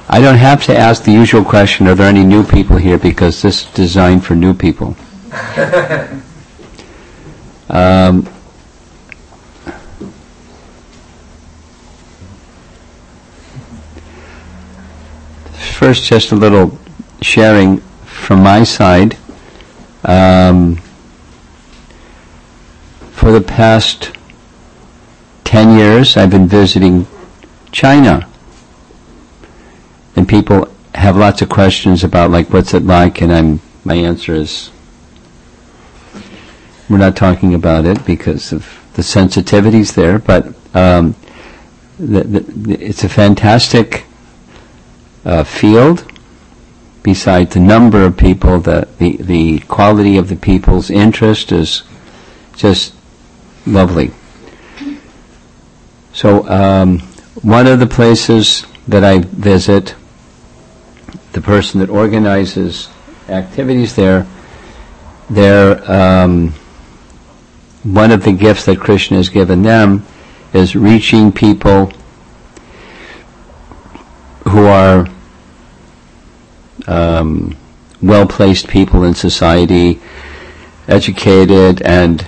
I don't have to ask the usual question, are there any new people here, because this is designed for new people. First, just a little sharing from my side. For the past 10 years, I've been visiting China. And people have lots of questions about, like, what's it like, and my answer is, we're not talking about it because of the sensitivities there, but it's a fantastic field. Besides the number of people, the quality of the people's interest is just lovely. So one of the places that I visit, the person that organizes activities there, one of the gifts that Krishna has given them is reaching people who are well-placed people in society, educated and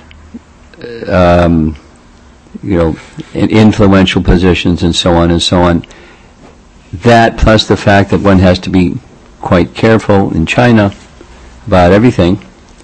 in influential positions and so on and so on. That plus the fact that one has to be quite careful in China about everything.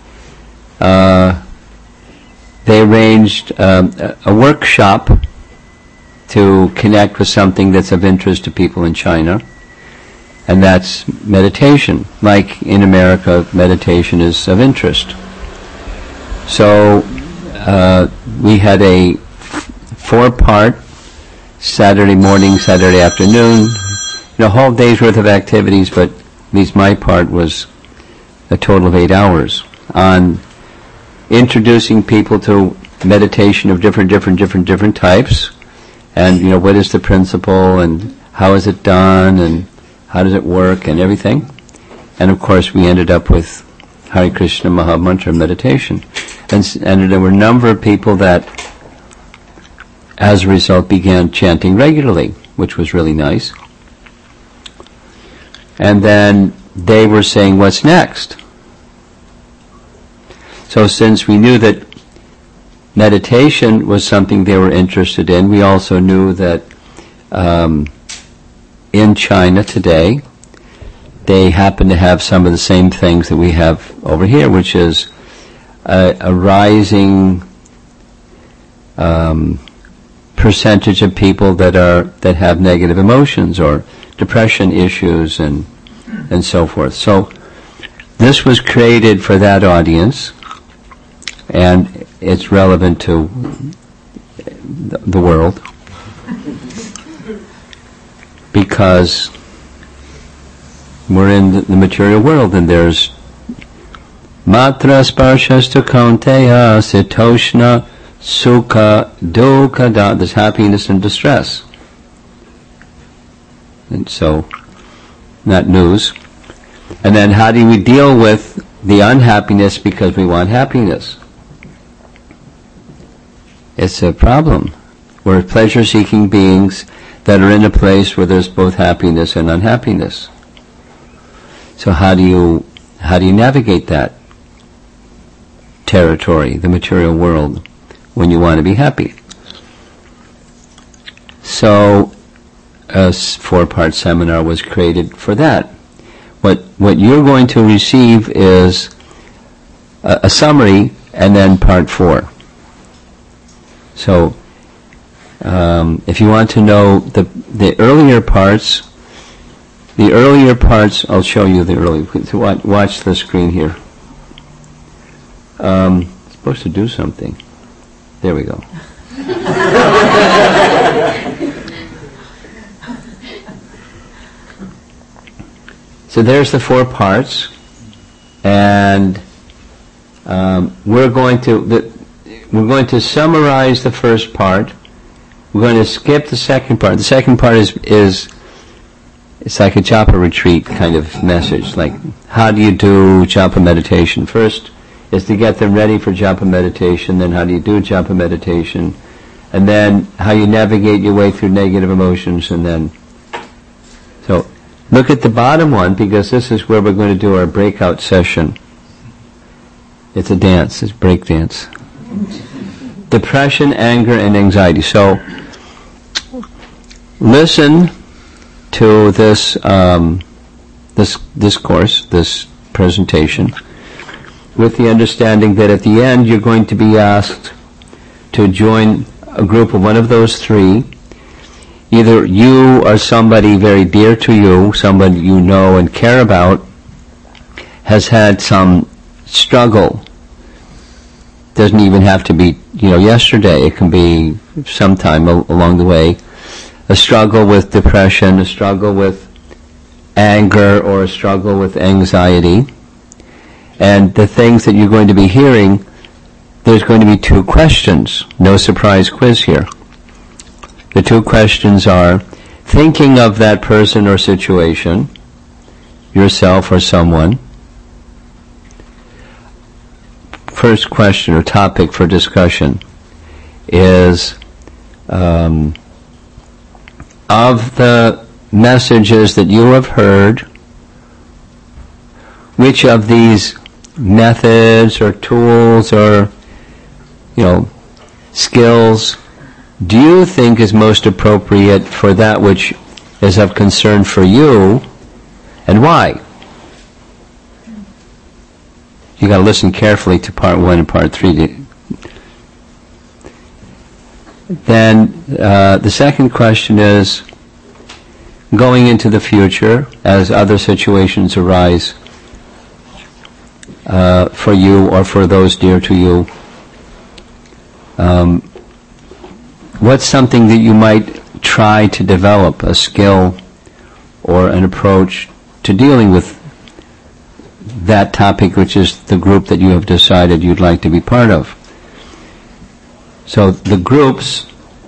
They arranged a workshop to connect with something that's of interest to people in China, and that's meditation. Like in America, meditation is of interest. So we had a 4-part Saturday morning, Saturday afternoon, a whole day's worth of activities, but at least my part was a total of 8 hours on introducing people to meditation of different types, and what is the principle, and how is it done, and how does it work, and everything. And of course we ended up with Hare Krishna Maha Mantra meditation. And there were a number of people that, as a result, began chanting regularly, which was really nice. And then they were saying, what's next? So since we knew that meditation was something they were interested in, we also knew that in China today, they happen to have some of the same things that we have over here, which is a rising percentage of people that have negative emotions or depression issues and so forth. So this was created for that audience, and it's relevant to the world because we're in the material world, and there's matra sparshasta kaunteya sitoshna sukha dukkha, there's happiness and distress. And so, not news. And then how do we deal with the unhappiness because we want happiness? It's a problem. We're pleasure-seeking beings that are in a place where there's both happiness and unhappiness. So how do you navigate that territory, the material world, when you want to be happy? So a 4-part seminar was created for that. What you're going to receive is a summary and then part 4. So if you want to know the earlier parts, I'll show you the early. So watch the screen here. It's supposed to do something. There we go. So there's the 4 parts, and we're going to summarize the first part. We're going to skip the second part. The second part is it's like a japa retreat kind of message. Like, how do you do japa meditation? First is to get them ready for japa meditation. Then how do you do japa meditation? And then how you navigate your way through negative emotions. And then, so Look at the bottom one, because this is where we're going to do our breakout session. It's a dance. It's break dance. Depression, anger, and anxiety. So, listen to this discourse, this presentation, with the understanding that at the end you're going to be asked to join a group of one of those three. Either you or somebody very dear to you, somebody you know and care about, has had some struggle. Doesn't even have to be, yesterday. It can be sometime along the way. A struggle with depression, a struggle with anger, or a struggle with anxiety. And the things that you're going to be hearing, there's going to be two questions. No surprise quiz here. The two questions are, thinking of that person or situation, yourself or someone. First question or topic for discussion is, of the messages that you have heard, which of these methods or tools or, skills do you think is most appropriate for that which is of concern for you, and why? You got to listen carefully to part 1 and part 3. Then the second question is, going into the future, as other situations arise for you or for those dear to you, what's something that you might try to develop, a skill or an approach to dealing with that topic, which is the group that you have decided you'd like to be part of? So the groups,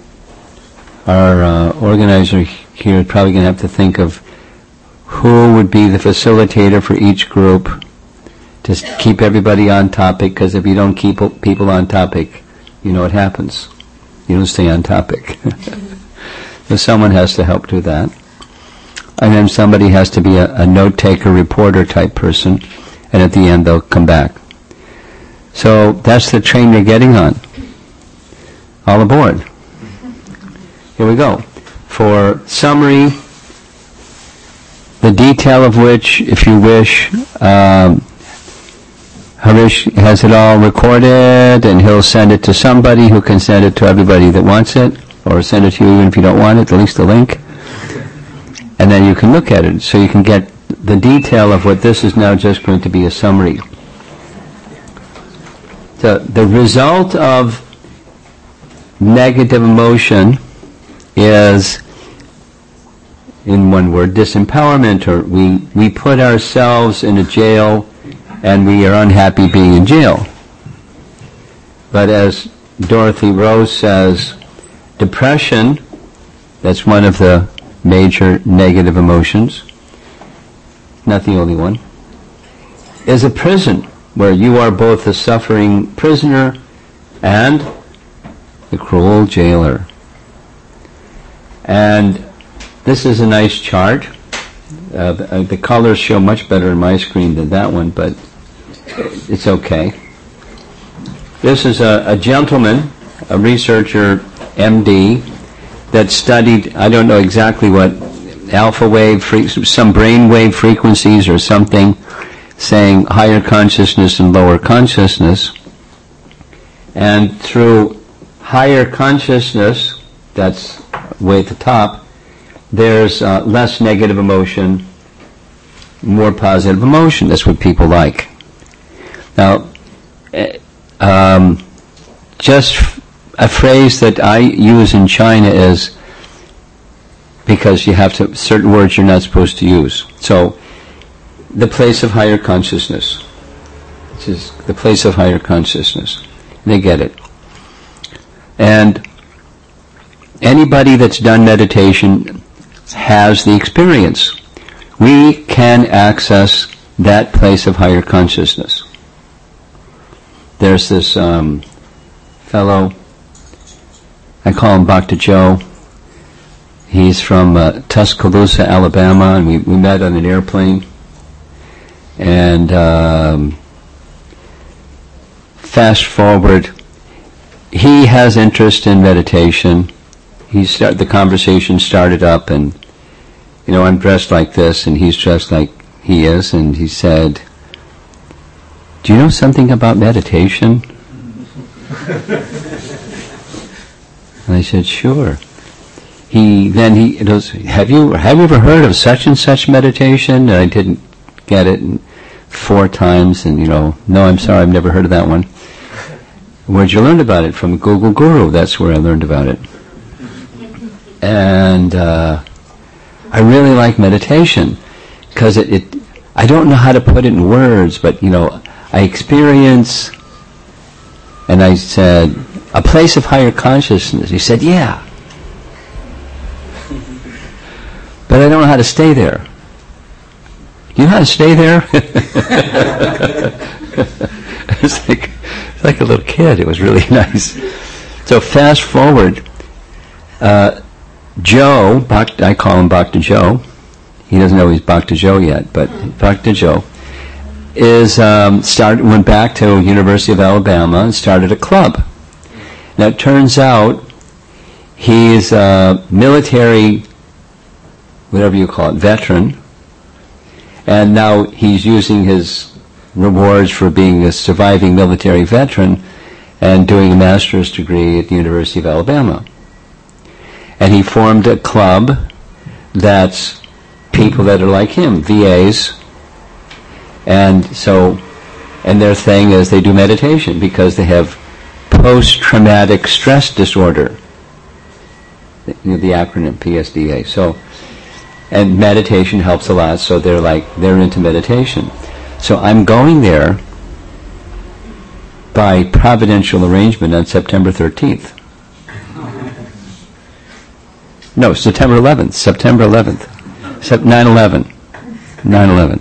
our organizer here is probably going to have to think of who would be the facilitator for each group to keep everybody on topic, because if you don't keep people on topic, you know what happens. You don't stay on topic. So someone has to help do that. And then somebody has to be a note-taker, reporter type person, and at the end they'll come back. So that's the train you're getting on. All aboard. Here we go. For summary, the detail of which, if you wish, Harish has it all recorded, and he'll send it to somebody who can send it to everybody that wants it, or send it to you even if you don't want it, at least the link. And then you can look at it, so you can get the detail of what this is now just going to be a summary. So the result of negative emotion is, in one word, disempowerment, or we put ourselves in a jail and we are unhappy being in jail. But as Dorothy Rose says, depression, that's one of the major negative emotions, not the only one, is a prison where you are both the suffering prisoner and the cruel jailer. And this is a nice chart. The colors show much better on my screen than that one, but it's okay. This is a gentleman, a researcher, MD, that studied, I don't know exactly what, alpha wave, some brain wave frequencies or something, saying higher consciousness and lower consciousness. And through higher consciousness, that's way at the top, there's less negative emotion, more positive emotion. That's what people like. Now, just a phrase that I use in China is, because you have to, certain words you're not supposed to use. So, the place of higher consciousness. This is the place of higher consciousness. They get it. And anybody that's done meditation has the experience. We can access that place of higher consciousness. There's this fellow, I call him Bhakta Joe. He's from Tuscaloosa, Alabama, and we met on an airplane. And fast forward, he has interest in meditation. The conversation started up, and I'm dressed like this, and he's dressed like he is, and he said, "Do you know something about meditation?" And I said, "Sure." He goes, "Have you ever heard of such and such meditation?" And I didn't get it 4 times, and no, I'm sorry, I've never heard of that one. Where'd you learn about it? From Google Guru. That's where I learned about it. And I really like meditation because I don't know how to put it in words, but I experience. And I said, "A place of higher consciousness." He said, "Yeah, but I don't know how to stay there." "Do you know how to stay there?" It's like a little kid. It was really nice. So fast forward, Joe, I call him Bhakta Joe. He doesn't know he's Bhakta Joe yet, but Bhakta Joe went back to University of Alabama and started a club. Now it turns out he's a military, whatever you call it, veteran, and now he's using his rewards for being a surviving military veteran and doing a master's degree at the University of Alabama. And he formed a club that's people that are like him, VAs, and their thing is they do meditation because they have post-traumatic stress disorder, the acronym PSDA. And meditation helps a lot, so they're into meditation. So I'm going there by providential arrangement on September 13th. No, September 11th. 9/11. 9/11.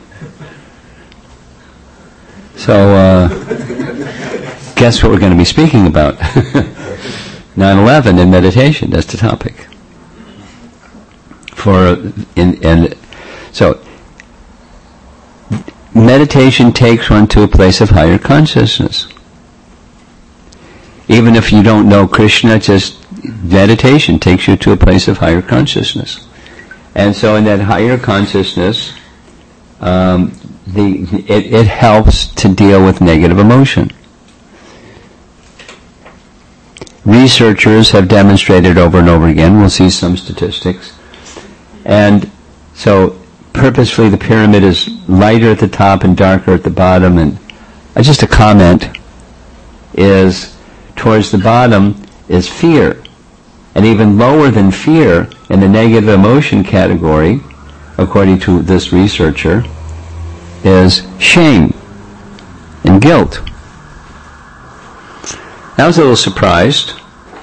So, guess what we're going to be speaking about? 9/11 and meditation. That's the topic. So, meditation takes one to a place of higher consciousness. Even if you don't know Krishna, just meditation takes you to a place of higher consciousness. And so in that higher consciousness, it helps to deal with negative emotion. Researchers have demonstrated over and over again, we'll see some statistics, and so purposefully the pyramid is lighter at the top and darker at the bottom, and just a comment is towards the bottom is fear, and even lower than fear in the negative emotion category, according to this researcher, is shame and guilt. I was a little surprised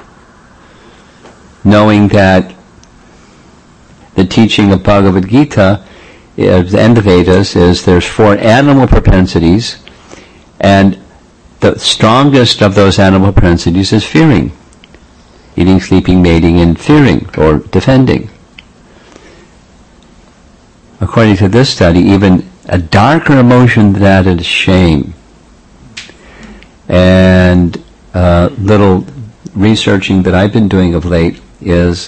knowing that the teaching of Bhagavad Gita, at the end of Vedas, is there's 4 animal propensities, and the strongest of those animal propensities is fearing. Eating, sleeping, mating, and fearing, or defending. According to this study, even a darker emotion than that is shame. And little researching that I've been doing of late is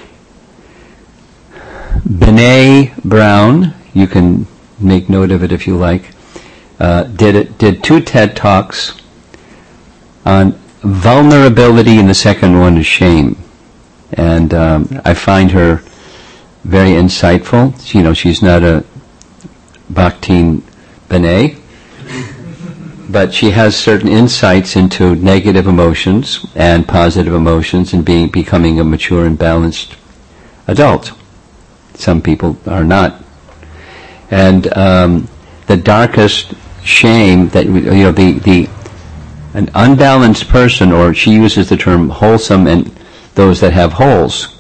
Brené Brown, you can make note of it if you like, did 2 TED Talks on vulnerability, and the second one is shame. And I find her very insightful. She's not a Bhakti Brené, but she has certain insights into negative emotions and positive emotions and becoming a mature and balanced adult. Some people are not. And the darkest shame that an unbalanced person, or she uses the term wholesome, and those that have holes.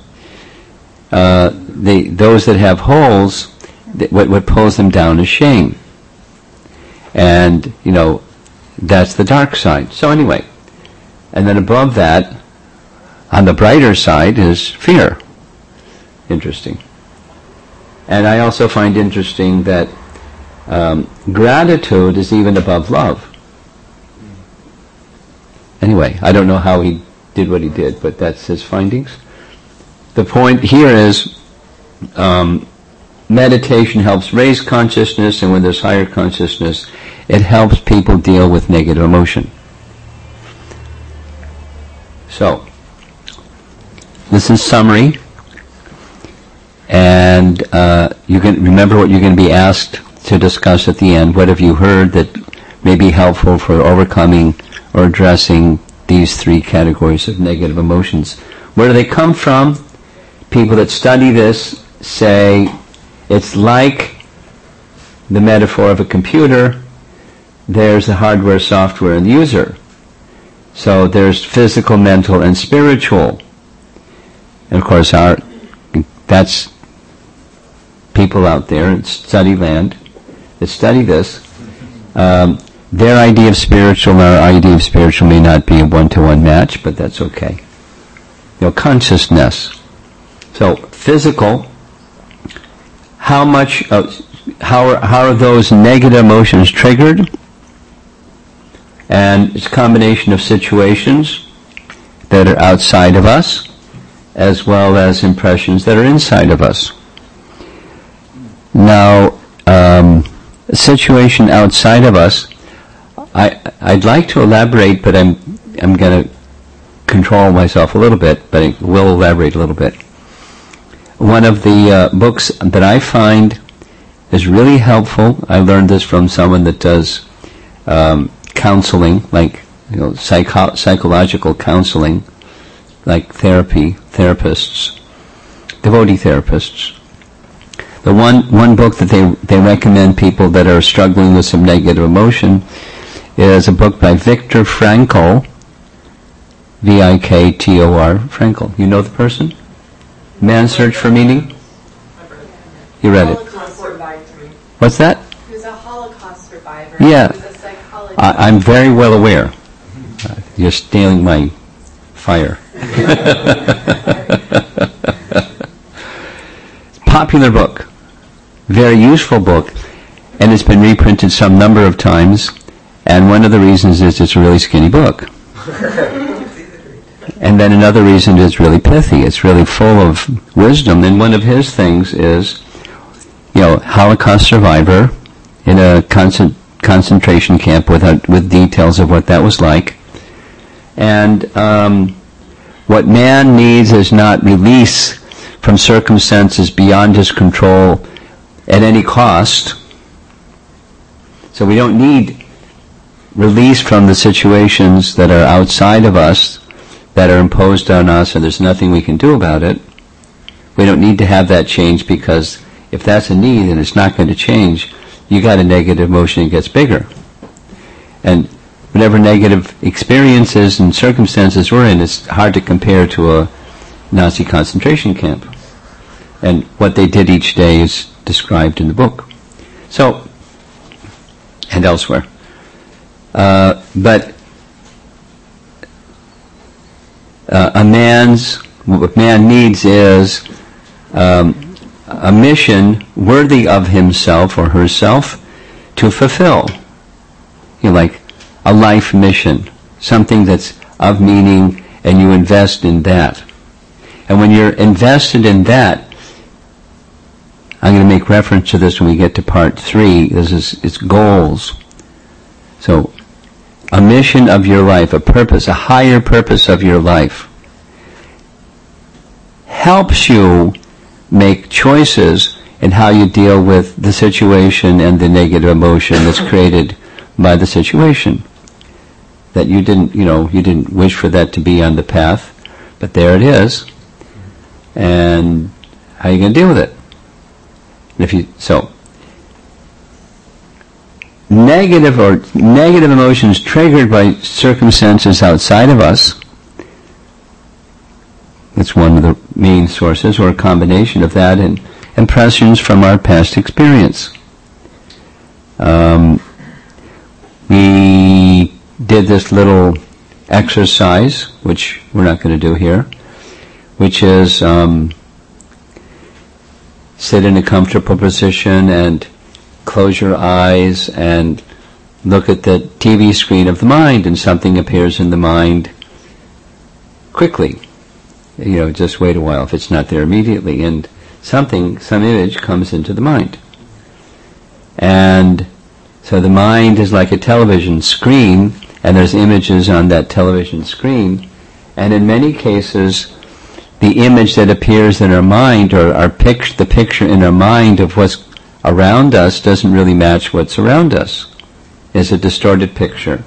Those that have holes, what pulls them down is shame. And, that's the dark side. So anyway, and then above that, on the brighter side, is fear. interesting. And I also find interesting that gratitude is even above love. Anyway, I don't know how he did what he did, but that's his findings. The point here is meditation helps raise consciousness, and when there's higher consciousness, it helps people deal with negative emotion. So, this is summary, and you can remember what you're going to be asked to discuss at the end. What have you heard that may be helpful for overcoming or addressing these three categories of negative emotions? Where do they come from? People that study this say it's like the metaphor of a computer. There's the hardware, software, and the user. So there's physical, mental, and spiritual. And of course, that's people out there in study land that study this. Their idea of spiritual and our idea of spiritual may not be a one-to-one match, but that's okay. Consciousness. So physical. How are those negative emotions triggered? And it's a combination of situations that are outside of us, as well as impressions that are inside of us. Now, a situation outside of us, I'd like to elaborate, but I'm going to control myself a little bit, but I will elaborate a little bit. One of the books that I find is really helpful, I learned this from someone that does counseling, like psychological counseling, like therapists, devotee therapists. The one book that they recommend people that are struggling with some negative emotion is a book by Viktor Frankl, Viktor Frankl. You know the person? Man's Search for Meaning? You read it. What's that? He was a Holocaust survivor. Yeah. He was a psychologist. I'm very well aware. You're stealing my fire. Popular book. Very useful book. And it's been reprinted some number of times. And one of the reasons is it's a really skinny book. And then another reason is it's really pithy. It's really full of wisdom. And one of his things is, Holocaust survivor in a concentration camp with details of what that was like. And what man needs is not release from circumstances beyond his control at any cost. So we don't need release from the situations that are outside of us, that are imposed on us, and there's nothing we can do about it. We don't need to have that change, because if that's a need and it's not going to change, you got a negative emotion, it gets bigger. And whatever negative experiences and circumstances we're in, it's hard to compare to a Nazi concentration camp. And what they did each day is described in the book. So, and elsewhere. But what man needs is a mission worthy of himself or herself to fulfill. Like a life mission, something that's of meaning, and you invest in that. And when you're invested in that, I'm going to make reference to this when we get to part 3. It's goals. So, a mission of your life, a purpose, a higher purpose of your life, helps you make choices in how you deal with the situation and the negative emotion that's created by the situation. That you didn't wish for that to be on the path, but there it is. And how are you going to deal with it? Negative emotions triggered by circumstances outside of us, that's one of the main sources, or a combination of that, and impressions from our past experience. We did this little exercise, which we're not going to do here, which is sit in a comfortable position and close your eyes and look at the TV screen of the mind, and something appears in the mind quickly. Just wait a while if it's not there immediately, and some image comes into the mind. And so the mind is like a television screen, and there's images on that television screen, and in many cases the image that appears in our mind, or the picture in our mind of what's around us, doesn't really match what's around us. It's a distorted picture.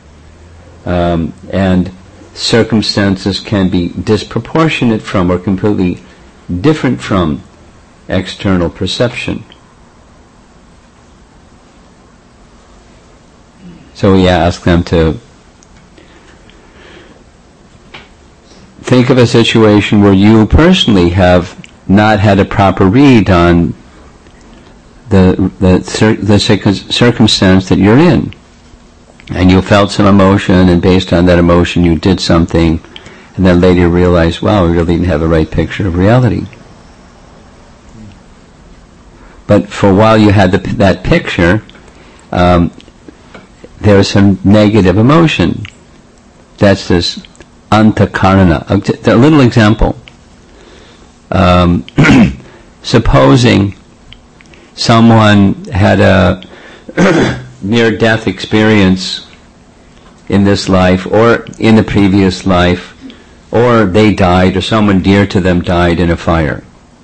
And circumstances can be disproportionate from or completely different from external perception. So we ask them to think of a situation where you personally have not had a proper read on the circumstance that you're in, and you felt some emotion, and based on that emotion you did something, and then later you realize, wow, we really didn't have a right picture of reality. But for a while you had that picture, there was some negative emotion. That's this antakarana. A little example. Supposing someone had a near-death experience in this life, or in the previous life, or they died, or someone dear to them died in a fire.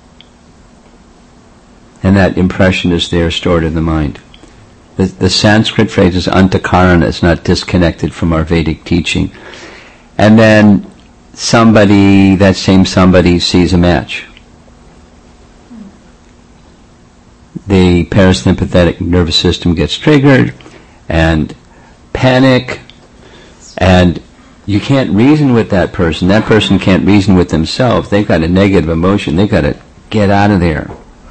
And that impression is there, stored in the mind. The Sanskrit phrase is antakarana. It's not disconnected from our Vedic teaching. And then that same somebody sees a match. The parasympathetic nervous system gets triggered, and panic, and you can't reason with that person. That person can't reason with themselves. They've got a negative emotion. They've got to get out of there,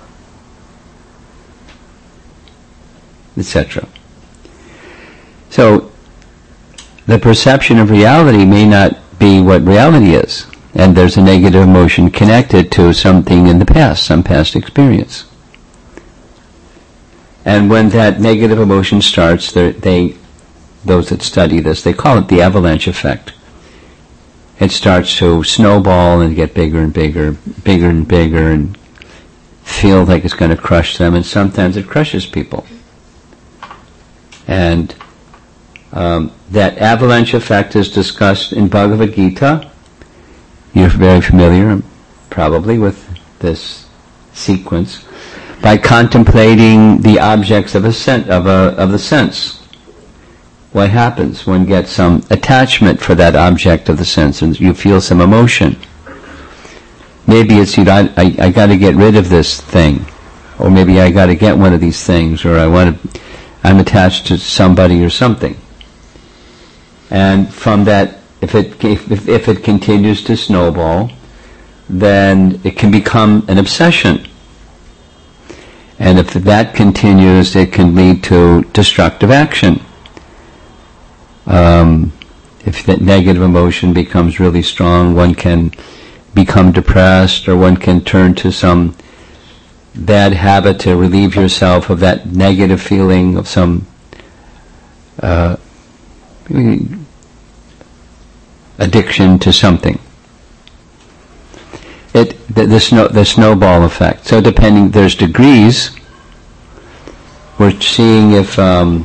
etc. So the perception of reality may not be what reality is, and there's a negative emotion connected to something in the past, some past experience. And when that negative emotion starts, those that study this, they call it the avalanche effect. It starts to snowball and get bigger and bigger, bigger and bigger, and feel like it's going to crush them, and sometimes it crushes people. And that avalanche effect is discussed in Bhagavad Gita. You're very familiar, probably, with this sequence. By contemplating the objects of the sense. What happens? One gets some attachment for that object of the sense, and you feel some emotion. Maybe it's, I got to get rid of this thing, or maybe I got to get one of these things, or I'm attached to somebody or something. And from that, if it continues to snowball, then it can become an obsession. And if that continues, it can lead to destructive action. If that negative emotion becomes really strong, one can become depressed, or one can turn to some bad habit to relieve yourself of that negative feeling of some addiction to something. The snowball effect. So depending, there's degrees. We're seeing if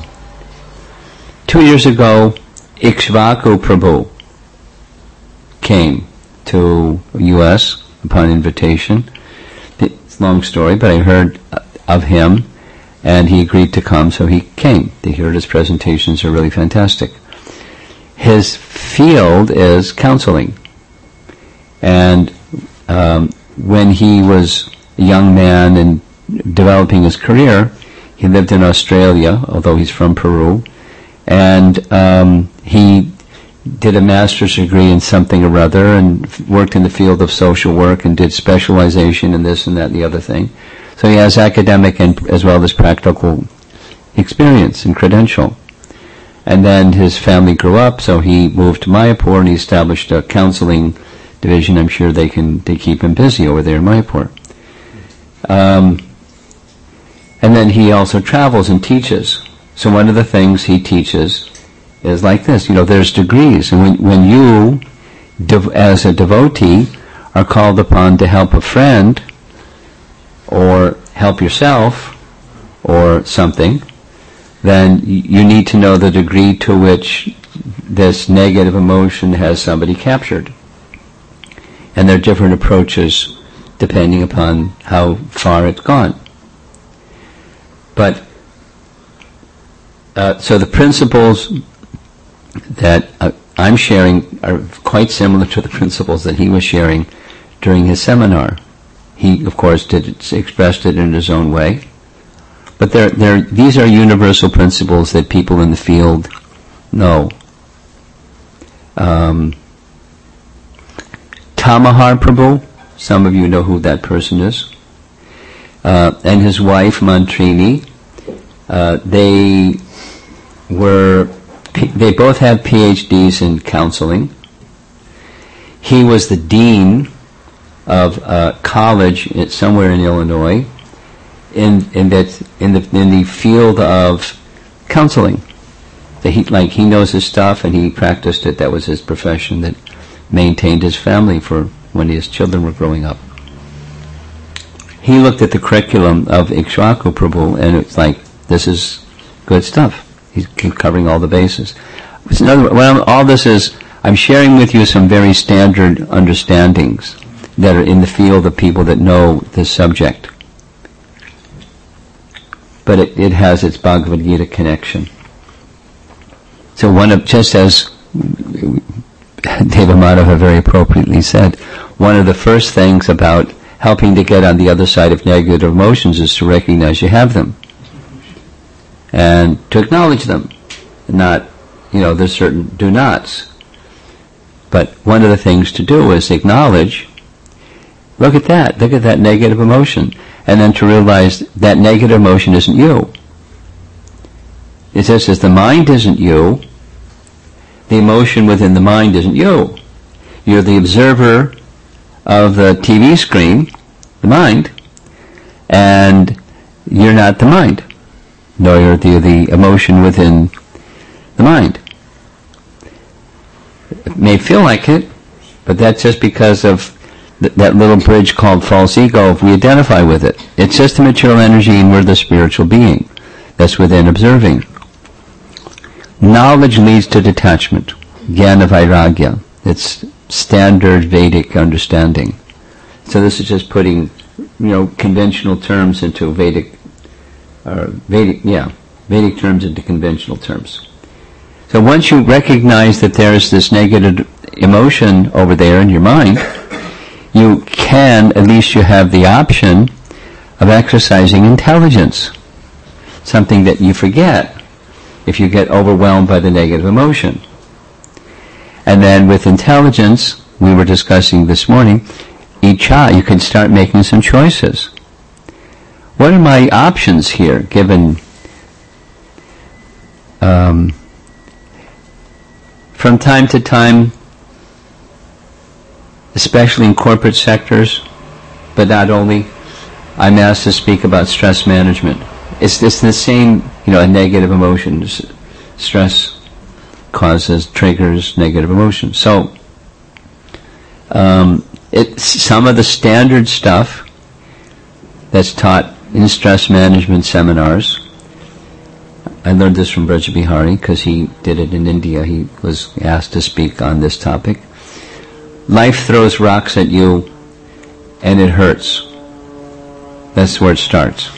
2 years ago, Ikshvaku Prabhu came to U.S. upon invitation. It's a long story, but I heard of him, and he agreed to come, so he came. They heard his presentations are really fantastic. His field is counseling, and when he was a young man and developing his career, he lived in Australia, although he's from Peru, and he did a master's degree in something or other, and worked in the field of social work, and did specialization in this and that and the other thing. So he has academic and as well as practical experience and credential. And then his family grew up, so he moved to Mayapur, and he established a counseling division. I'm sure they keep him busy over there in Mayapur. And then he also travels and teaches. So one of the things he teaches is like this. There's degrees. And when you, as a devotee, are called upon to help a friend or help yourself or something, then you need to know the degree to which this negative emotion has somebody captured. And there are different approaches depending upon how far it's gone. But, so the principles that I'm sharing are quite similar to the principles that he was sharing during his seminar. He, of course, expressed it in his own way. But these are universal principles that people in the field know. Tamahar Prabhu, some of you know who that person is, and his wife Mantrini, they both have PhDs in counseling. He was the dean of a college somewhere in Illinois in the field of counseling. He knows his stuff and he practiced it. That was his profession that maintained his family for when his children were growing up. He looked at the curriculum of Ikshvaku Prabhu and it's like, this is good stuff. He's covering all the bases. In other words, all this is, I'm sharing with you some very standard understandings that are in the field of people that know this subject. But it has its Bhagavad Gita connection. So just as Deva Madhava very appropriately said, one of the first things about helping to get on the other side of negative emotions is to recognize you have them. And to acknowledge them. Not, there's certain do-nots. But one of the things to do is acknowledge, look at that negative emotion. And then to realize that negative emotion isn't you. It says the mind isn't you, the emotion within the mind isn't you. You're the observer of the TV screen, the mind, and you're not the mind, nor you're the emotion within the mind. It may feel like it, but that's just because of that little bridge called false ego. If we identify with it, it's just the material energy and we're the spiritual being that's within observing. Knowledge leads to detachment, jnana vairagya. It's standard Vedic understanding. So this is just putting, conventional terms into Vedic terms into conventional terms. So once you recognize that there is this negative emotion over there in your mind, you can, at least you have the option of exercising intelligence, something that you forget if you get overwhelmed by the negative emotion. And then with intelligence, we were discussing this morning, icha, you can start making some choices. What are my options here, given from time to time, especially in corporate sectors, but not only, I'm asked to speak about stress management. It's the same, a negative emotion. Stress triggers negative emotions. So, it's some of the standard stuff that's taught in stress management seminars. I learned this from Braja Bihari because he did it in India. He was asked to speak on this topic. Life throws rocks at you and it hurts. That's where it starts.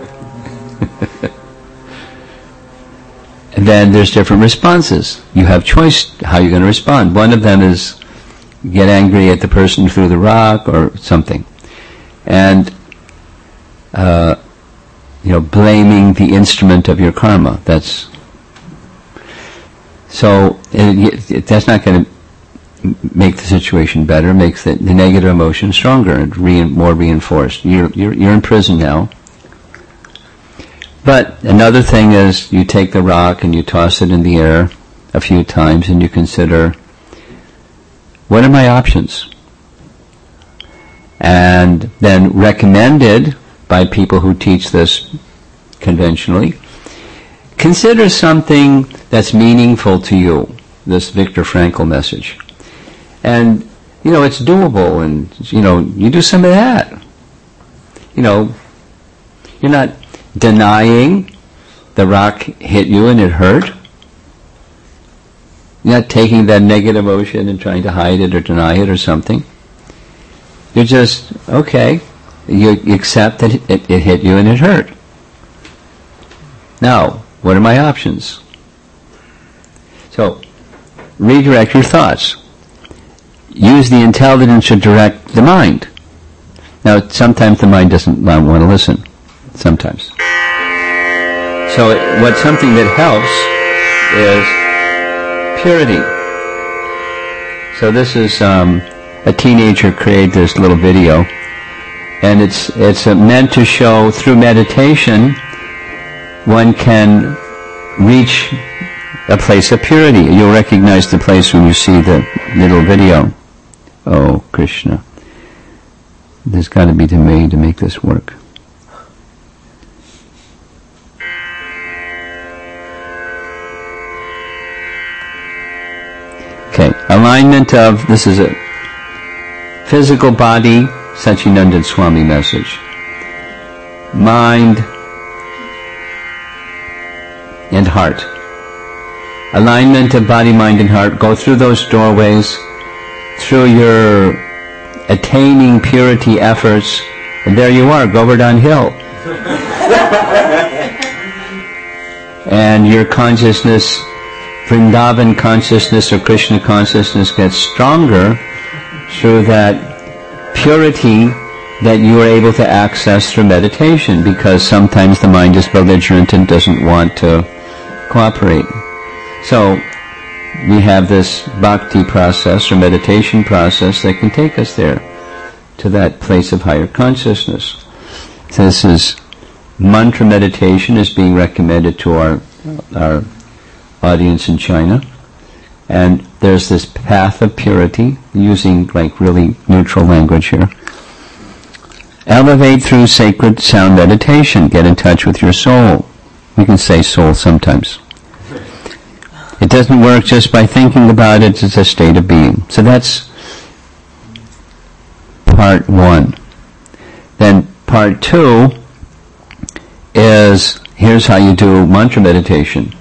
And then there's different responses. You have choice how you're going to respond. One of them is get angry at the person who threw the rock or something. And blaming the instrument of your karma. That's not going to make the situation better. Makes the negative emotion stronger and more reinforced. You're in prison now. But another thing is you take the rock and you toss it in the air a few times and you consider, what are my options? And then recommended by people who teach this conventionally. Consider something that's meaningful to you, this Viktor Frankl message. And, it's doable, and, you do some of that. You're not denying the rock hit you and it hurt. You're not taking that negative emotion and trying to hide it or deny it or something. You're just, okay, you accept that it hit you and it hurt. Now, what are my options? So, redirect your thoughts. Use the intelligence to direct the mind. Now, sometimes the mind doesn't want to listen. Sometimes. So, what's something that helps is purity. So this is a teenager created this little video, and it's meant to show through meditation one can reach a place of purity. You'll recognize the place when you see the little video. Oh, Krishna. There's got to be a way to make this work. Okay, alignment of, this is a physical body, Satchidananda Swami message. Mind and heart. Alignment of body, mind, and heart. Go through those doorways, through your attaining purity efforts, and there you are, Govardhan Hill. And your consciousness, Vrindavan consciousness or Krishna consciousness gets stronger through that purity that you are able to access through meditation, because sometimes the mind is belligerent and doesn't want to cooperate. So we have this bhakti process or meditation process that can take us there to that place of higher consciousness. So this is mantra meditation is being recommended to our audience in China, and there's this path of purity, using like really neutral language here. Elevate through sacred sound meditation. Get in touch with your soul. We can say soul sometimes. It doesn't work just by thinking about it. It's a state of being. So that's part one. Then part two is, here's how you do mantra meditation.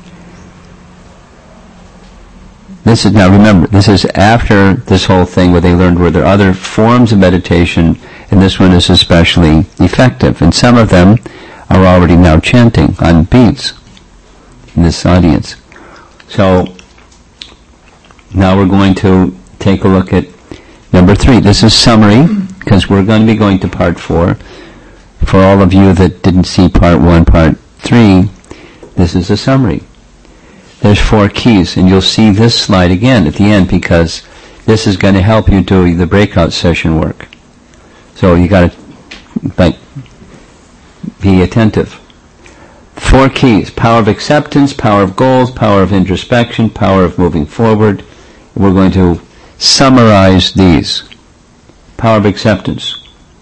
This is, now remember, this is after this whole thing where they learned where there are other forms of meditation, and this one is especially effective. And some of them are already now chanting on beats in this audience. So now we're going to take a look at number 3. This is summary, because we're going to be going to part 4. For all of you that didn't see part 1, part 3, this is a summary. There's 4 keys, and you'll see this slide again at the end, because this is going to help you do the breakout session work. So you got to be attentive. 4 keys: power of acceptance, power of goals, power of introspection, power of moving forward. We're going to summarize these. Power of acceptance.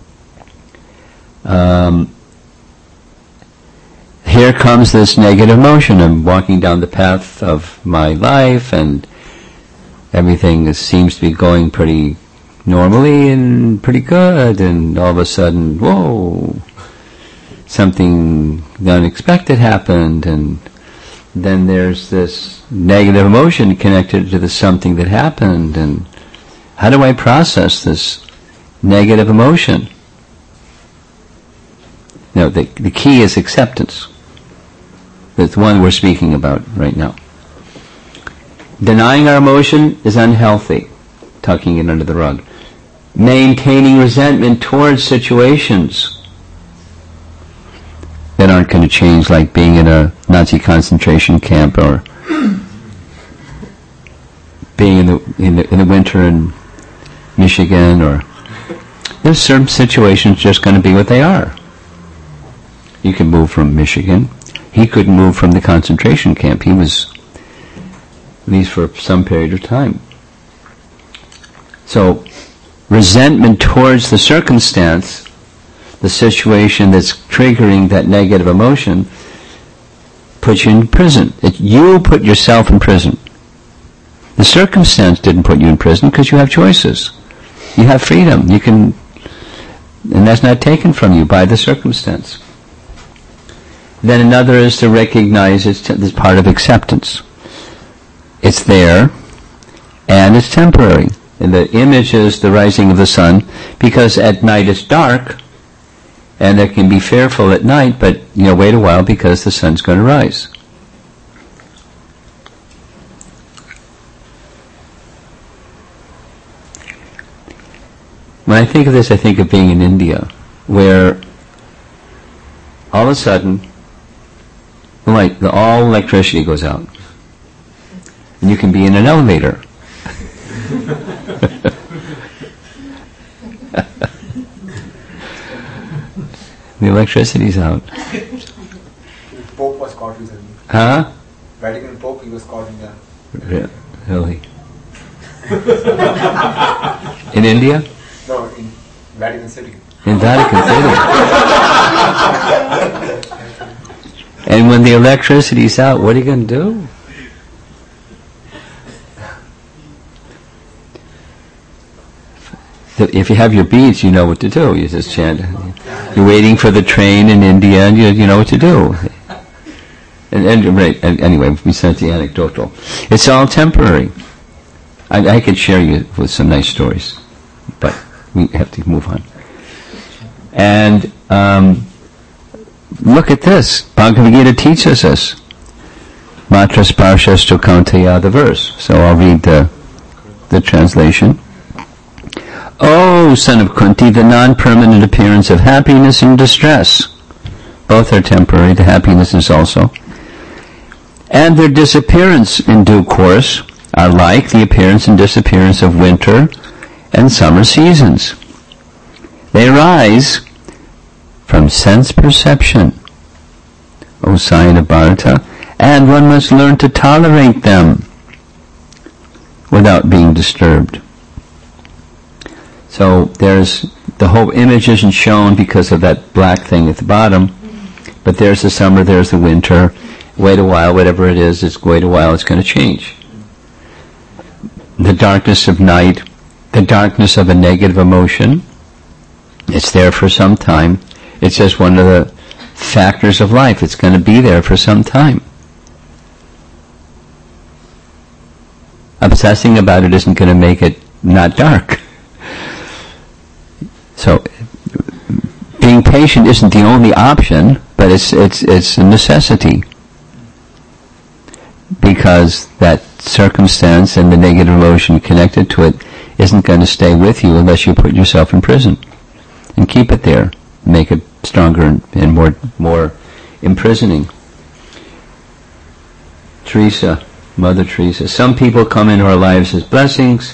Here comes this negative emotion. I'm walking down the path of my life, and everything seems to be going pretty normally and pretty good, and all of a sudden, whoa, something unexpected happened, and then there's this negative emotion connected to the something that happened, and how do I process this negative emotion? No, the key is acceptance. That's the one we're speaking about right now. Denying our emotion is unhealthy, tucking it under the rug. Maintaining resentment towards situations that aren't going to change, like being in a Nazi concentration camp, or being in the winter in Michigan, or there's certain situations just going to be what they are. You can move from Michigan. He couldn't move from the concentration camp. He was, at least for some period of time. So, resentment towards the circumstance the situation that's triggering that negative emotion puts you in prison. You put yourself in prison. The circumstance didn't put you in prison because you have choices. You have freedom. You can, and that's not taken from you by the circumstance. Then another is to recognize it's part of acceptance. It's there, and it's temporary. And the image is the rising of the sun, because at night it's dark, and it can be fearful at night, but wait a while because the sun's going to rise. When I think of this, I think of being in India, where all of a sudden, all electricity goes out. And you can be in an elevator. The electricity's out. The Pope was caught recently. Huh? Vatican Pope, he was caught in there. Really? In India? No, in Vatican City. In Vatican City. And when the electricity's out, what are you going to do? If you have your beads, you know what to do. You just chant. You're waiting for the train in India, and you know what to do. Anyway, we sent the anecdotal. It's all temporary. I could share you with some nice stories, but we have to move on. And look at this. Bhagavad Gita teaches us. Matra Sparshas Kaunteya, the verse. So I'll read the translation. O son of Kunti, the non-permanent appearance of happiness and distress, both are temporary, the happiness is also, and their disappearance in due course are like the appearance and disappearance of winter and summer seasons. They arise from sense perception, O sign of Bharata, and one must learn to tolerate them without being disturbed. So there's the whole image isn't shown because of that black thing at the bottom, but there's the summer, there's the winter. Wait a while, whatever it is, wait a while, it's going to change. The darkness of night, the darkness of a negative emotion, it's there for some time. It's just one of the factors of life. It's going to be there for some time. Obsessing about it isn't going to make it not dark. So, being patient isn't the only option, but it's a necessity, because that circumstance and the negative emotion connected to it isn't going to stay with you unless you put yourself in prison and keep it there, make it stronger and more imprisoning. Teresa, Mother Teresa. Some people come into our lives as blessings.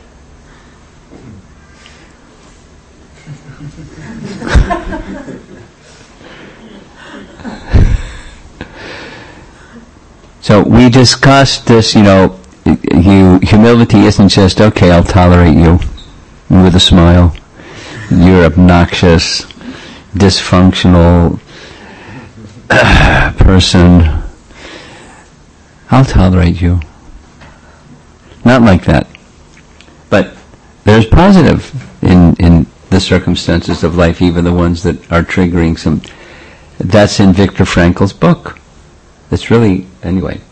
So we discussed this, humility isn't just, okay, I'll tolerate you with a smile. You're obnoxious, dysfunctional person. I'll tolerate you. Not like that. But there's positive in the circumstances of life, even the ones that are triggering some. That's in Viktor Frankl's book. It's really, anyway.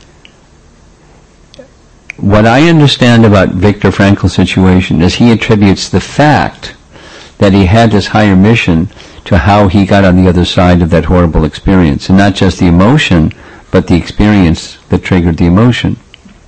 What I understand about Viktor Frankl's situation is he attributes the fact that he had this higher mission to how he got on the other side of that horrible experience, and not just the emotion, but the experience that triggered the emotion.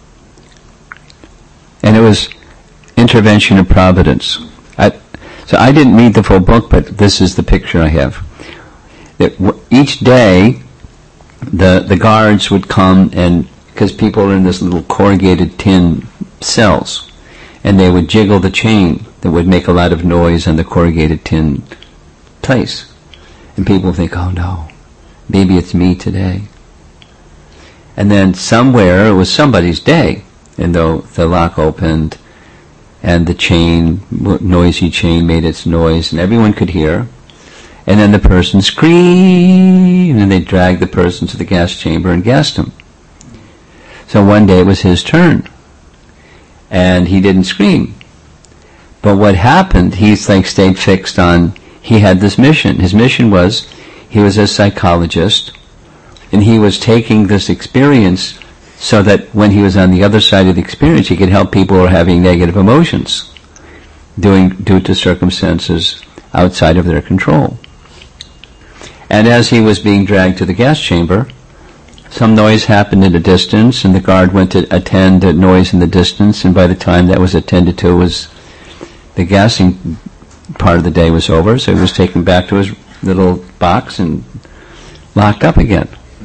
And it was intervention of providence. So I didn't read the full book, but this is the picture I have. Each day, the guards would come, and because people are in this little corrugated tin cells, and they would jiggle the chain that would make a lot of noise on the corrugated tin place. And people think, oh no, maybe it's me today. And then somewhere, it was somebody's day, and the lock opened, and the chain, noisy chain, made its noise, and everyone could hear. And then the person screamed, and they dragged the person to the gas chamber and gassed him. So one day it was his turn, and he didn't scream. But what happened, he's like stayed fixed on, he had this mission. His mission was, he was a psychologist, and he was taking this experience so that when he was on the other side of the experience, he could help people who are having negative emotions due to circumstances outside of their control. And as he was being dragged to the gas chamber, some noise happened in the distance, and the guard went to attend the noise in the distance, and by the time that was attended to, was the gassing part of the day was over, so he was taken back to his little box and locked up again.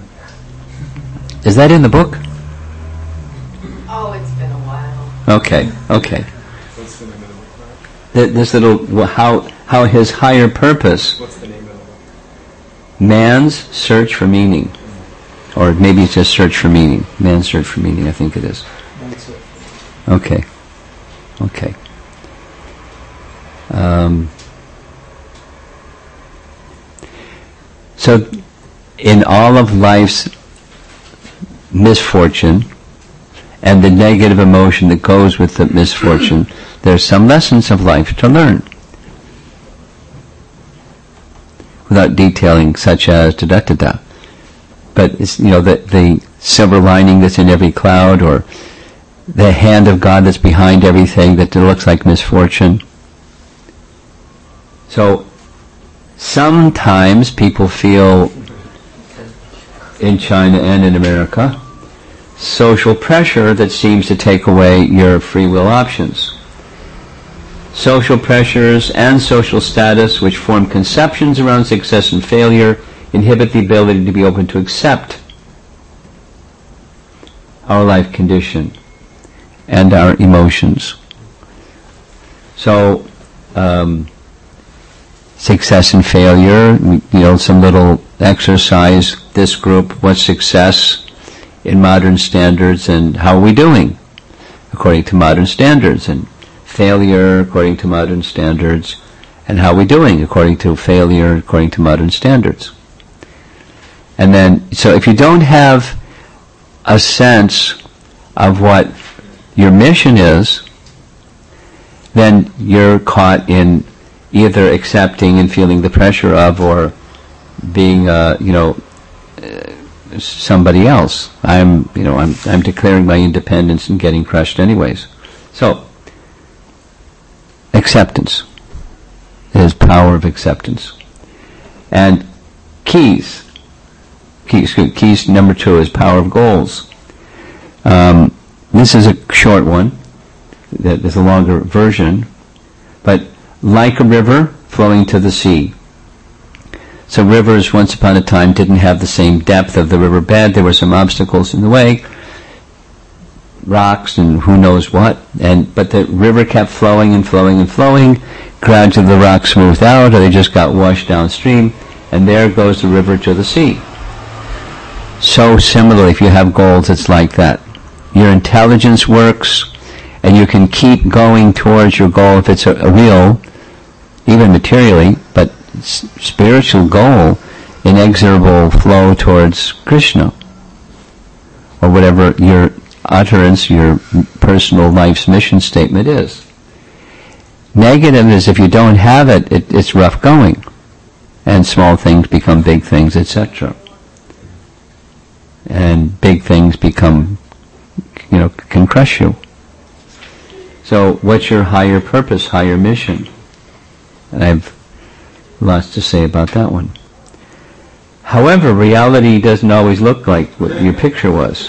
Is that in the book? Oh, it's been a while. Okay. What's the name of the book? This little, how his higher purpose, What's the name of the book? man's search for meaning, or maybe it's just search for meaning. Man's search for meaning, I think it is. That's it. Okay. So, in all of life's misfortune and the negative emotion that goes with the misfortune, there's some lessons of life to learn. Without detailing, such as da-da-da-da. But it's, the silver lining that's in every cloud, or the hand of God that's behind everything that looks like misfortune. So sometimes people feel, in China and in America, social pressure that seems to take away your free will options. Social pressures and social status, which form conceptions around success and failure, inhibit the ability to be open to accept our life condition and our emotions. So, success and failure, some little exercise, this group, what's success in modern standards and how are we doing according to modern standards, and failure according to modern standards, and how are we doing according to failure according to modern standards. And then, so if you don't have a sense of what your mission is, then you're caught in either accepting and feeling the pressure of, or being, somebody else. I'm declaring my independence and getting crushed anyways. So, acceptance. There's power of acceptance. And keys number 2 is power of goals. This is a short one. There's a longer version. But like a river flowing to the sea. So rivers once upon a time didn't have the same depth of the riverbed. There were some obstacles in the way, rocks and who knows what. But the river kept flowing and flowing and flowing. Gradually the rocks smoothed out, or they just got washed downstream, and there goes the river to the sea. So similarly, if you have goals, it's like that. Your intelligence works, and you can keep going towards your goal if it's a real, even materially, but spiritual goal, inexorable flow towards Krishna, or whatever your utterance, your personal life's mission statement is. Negative is if you don't have it, it's rough going, and small things become big things, etc. And big things become, can crush you. So what's your higher purpose, higher mission? And I've lots to say about that one. However, reality doesn't always look like what your picture was.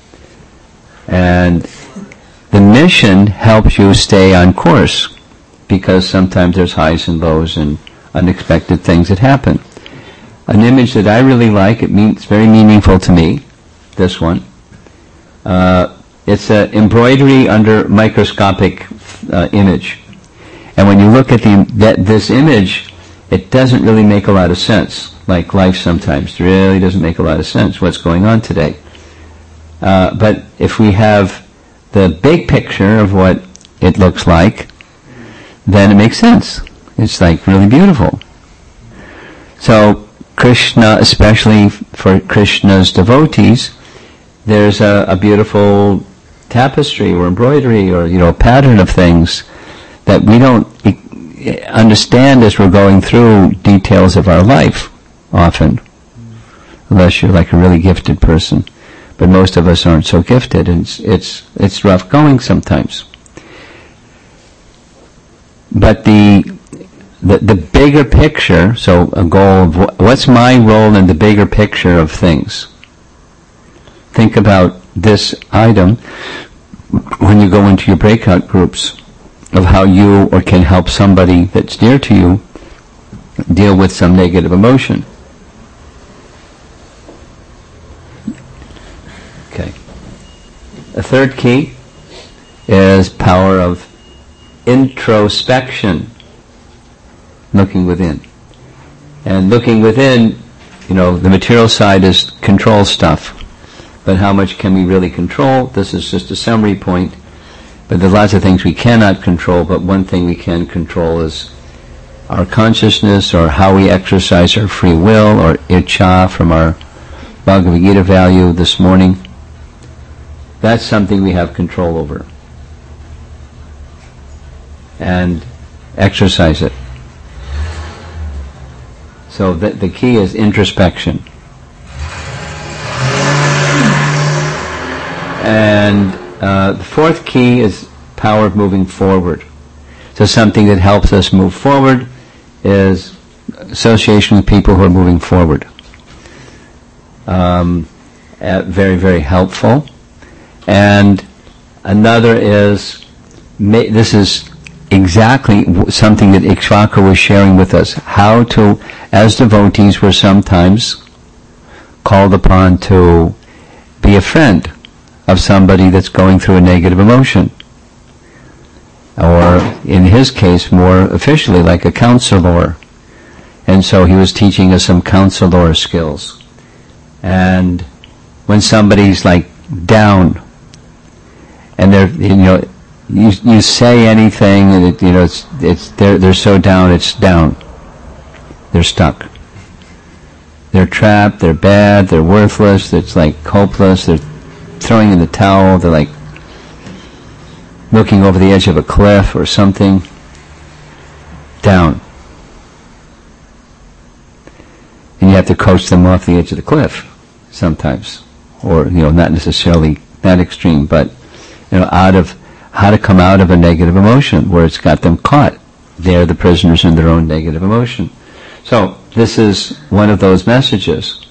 And the mission helps you stay on course, because sometimes there's highs and lows and unexpected things that happen. An image that I really like, it's very meaningful to me, this one. It's an embroidery under microscopic image. And when you look at this image, it doesn't really make a lot of sense. Like life sometimes, it really doesn't make a lot of sense what's going on today. But if we have the big picture of what it looks like, then it makes sense. It's like really beautiful. So Krishna, especially for Krishna's devotees, there's a beautiful tapestry or embroidery or pattern of things that we don't understand as we're going through details of our life often, unless you're like a really gifted person. But most of us aren't so gifted, and it's rough going sometimes. But the bigger picture, so a goal of what's my role in the bigger picture of things. Think about this item when you go into your breakout groups of how you or can help somebody that's dear to you deal with some negative emotion. Okay. A third key is power of introspection, looking within. And looking within, the material side is control stuff. But how much can we really control? This is just a summary point. But there's lots of things we cannot control, but one thing we can control is our consciousness, or how we exercise our free will, or icha from our Bhagavad Gita value this morning. That's something we have control over. And exercise it. So the key is introspection. And the fourth key is power of moving forward. So something that helps us move forward is association with people who are moving forward. Very, very helpful. And another is, this is exactly something that Ikshvaka was sharing with us, how to, as devotees, we're sometimes called upon to be a friend of somebody that's going through a negative emotion. Or, in his case, more officially, like a counselor. And so he was teaching us some counselor skills. And when somebody's like down, and they're, you say anything, and they're so down, it's down. They're stuck. They're trapped, they're bad, they're worthless, it's like hopeless, they're throwing in the towel, they're like looking over the edge of a cliff or something. Down. And you have to coach them off the edge of the cliff sometimes. Or, not necessarily that extreme, but, out of how to come out of a negative emotion where it's got them caught. They're the prisoners in their own negative emotion. So, this is one of those messages.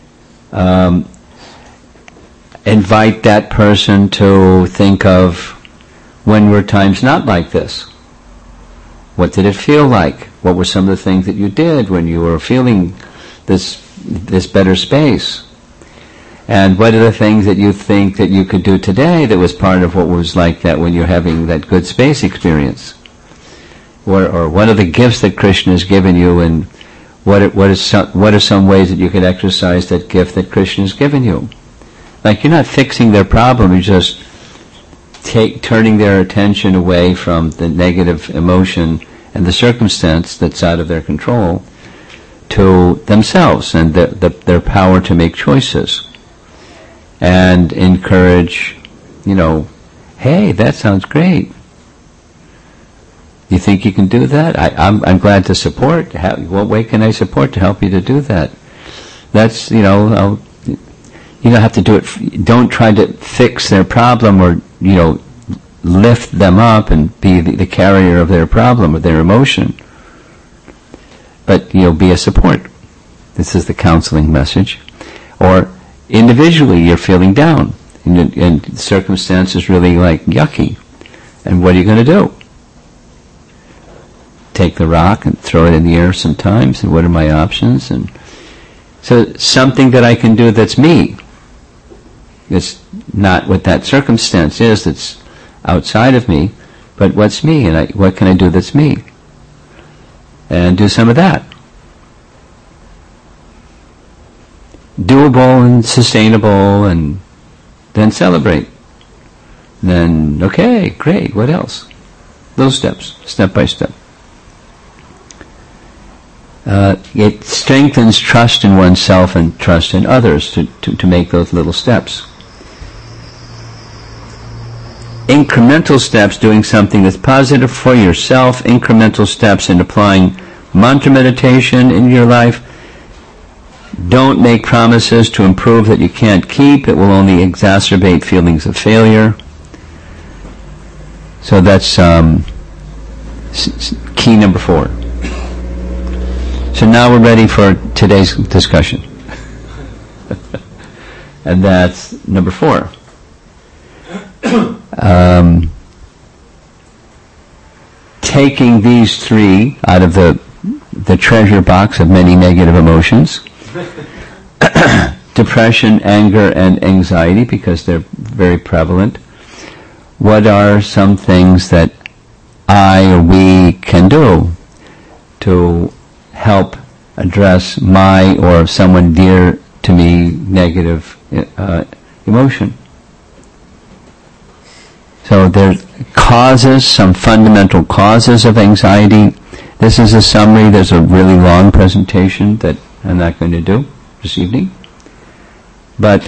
Invite that person to think of when were times not like this. What did it feel like? What were some of the things that you did when you were feeling this better space? And what are the things that you think that you could do today that was part of what was like that when you're having that good space experience? Or what are the gifts that Krishna has given you, and what are some ways that you could exercise that gift that Krishna has given you? Like, you're not fixing their problem, you're just turning their attention away from the negative emotion and the circumstance that's out of their control to themselves and their power to make choices. And encourage, hey, that sounds great. You think you can do that? I'm glad to support. What way can I support to help you to do that? That's, you don't have to do it. Don't try to fix their problem or, lift them up and be the carrier of their problem or their emotion. But, be a support. This is the counseling message. Or individually, you're feeling down, and circumstances really like yucky. And what are you going to do? Take the rock and throw it in the air sometimes, and what are my options? And so something that I can do that's me. It's not what that circumstance is that's outside of me, but what's me, and what can I do that's me? And do some of that. Doable and sustainable, and then celebrate. Then, okay, great, what else? Those steps, step by step. it strengthens trust in oneself and trust in others to make those little steps. Incremental steps, doing something that's positive for yourself, incremental steps in applying mantra meditation in your life. Don't make promises to improve that you can't keep. It will only exacerbate feelings of failure. So that's key number 4. So now we're ready for today's discussion. And that's number 4. Taking these 3 out of the treasure box of many negative emotions, depression, anger, and anxiety, because they're very prevalent. What are some things that I or we can do to help address my or someone dear to me negative emotion? So there's causes, some fundamental causes of anxiety. This is a summary. There's a really long presentation that I'm not going to do this evening. But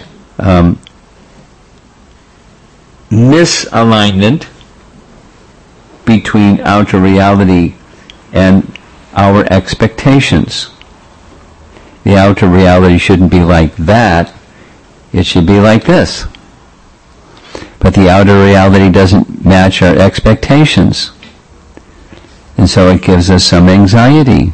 misalignment between outer reality and our expectations. The outer reality shouldn't be like that. It should be like this. But the outer reality doesn't match our expectations. And so it gives us some anxiety.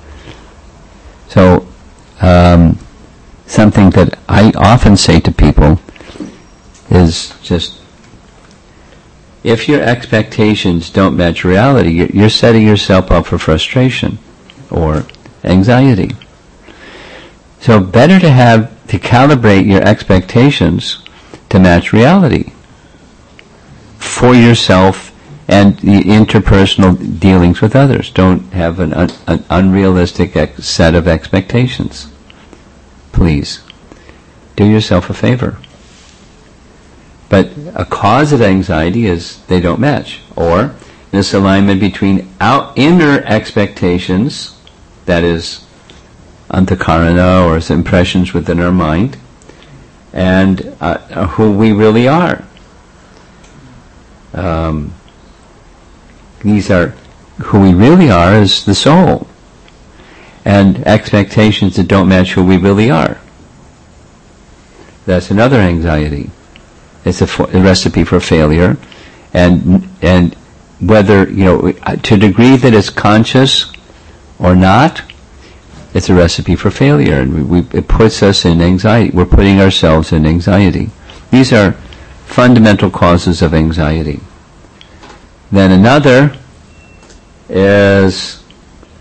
So something that I often say to people is just, if your expectations don't match reality, you're setting yourself up for frustration or anxiety. So better to calibrate your expectations to match reality for yourself and the interpersonal dealings with others. Don't have an unrealistic set of expectations. Please, do yourself a favor. But a cause of anxiety is they don't match, or misalignment between inner expectations, that is, antakarana, or impressions within our mind, and who we really are. These are who we really are is the soul, and expectations that don't match who we really are. That's another anxiety. It's a recipe for failure, and whether to a degree that it's conscious or not, it's a recipe for failure, and it puts us in anxiety. We're putting ourselves in anxiety. These are fundamental causes of anxiety. Then another is,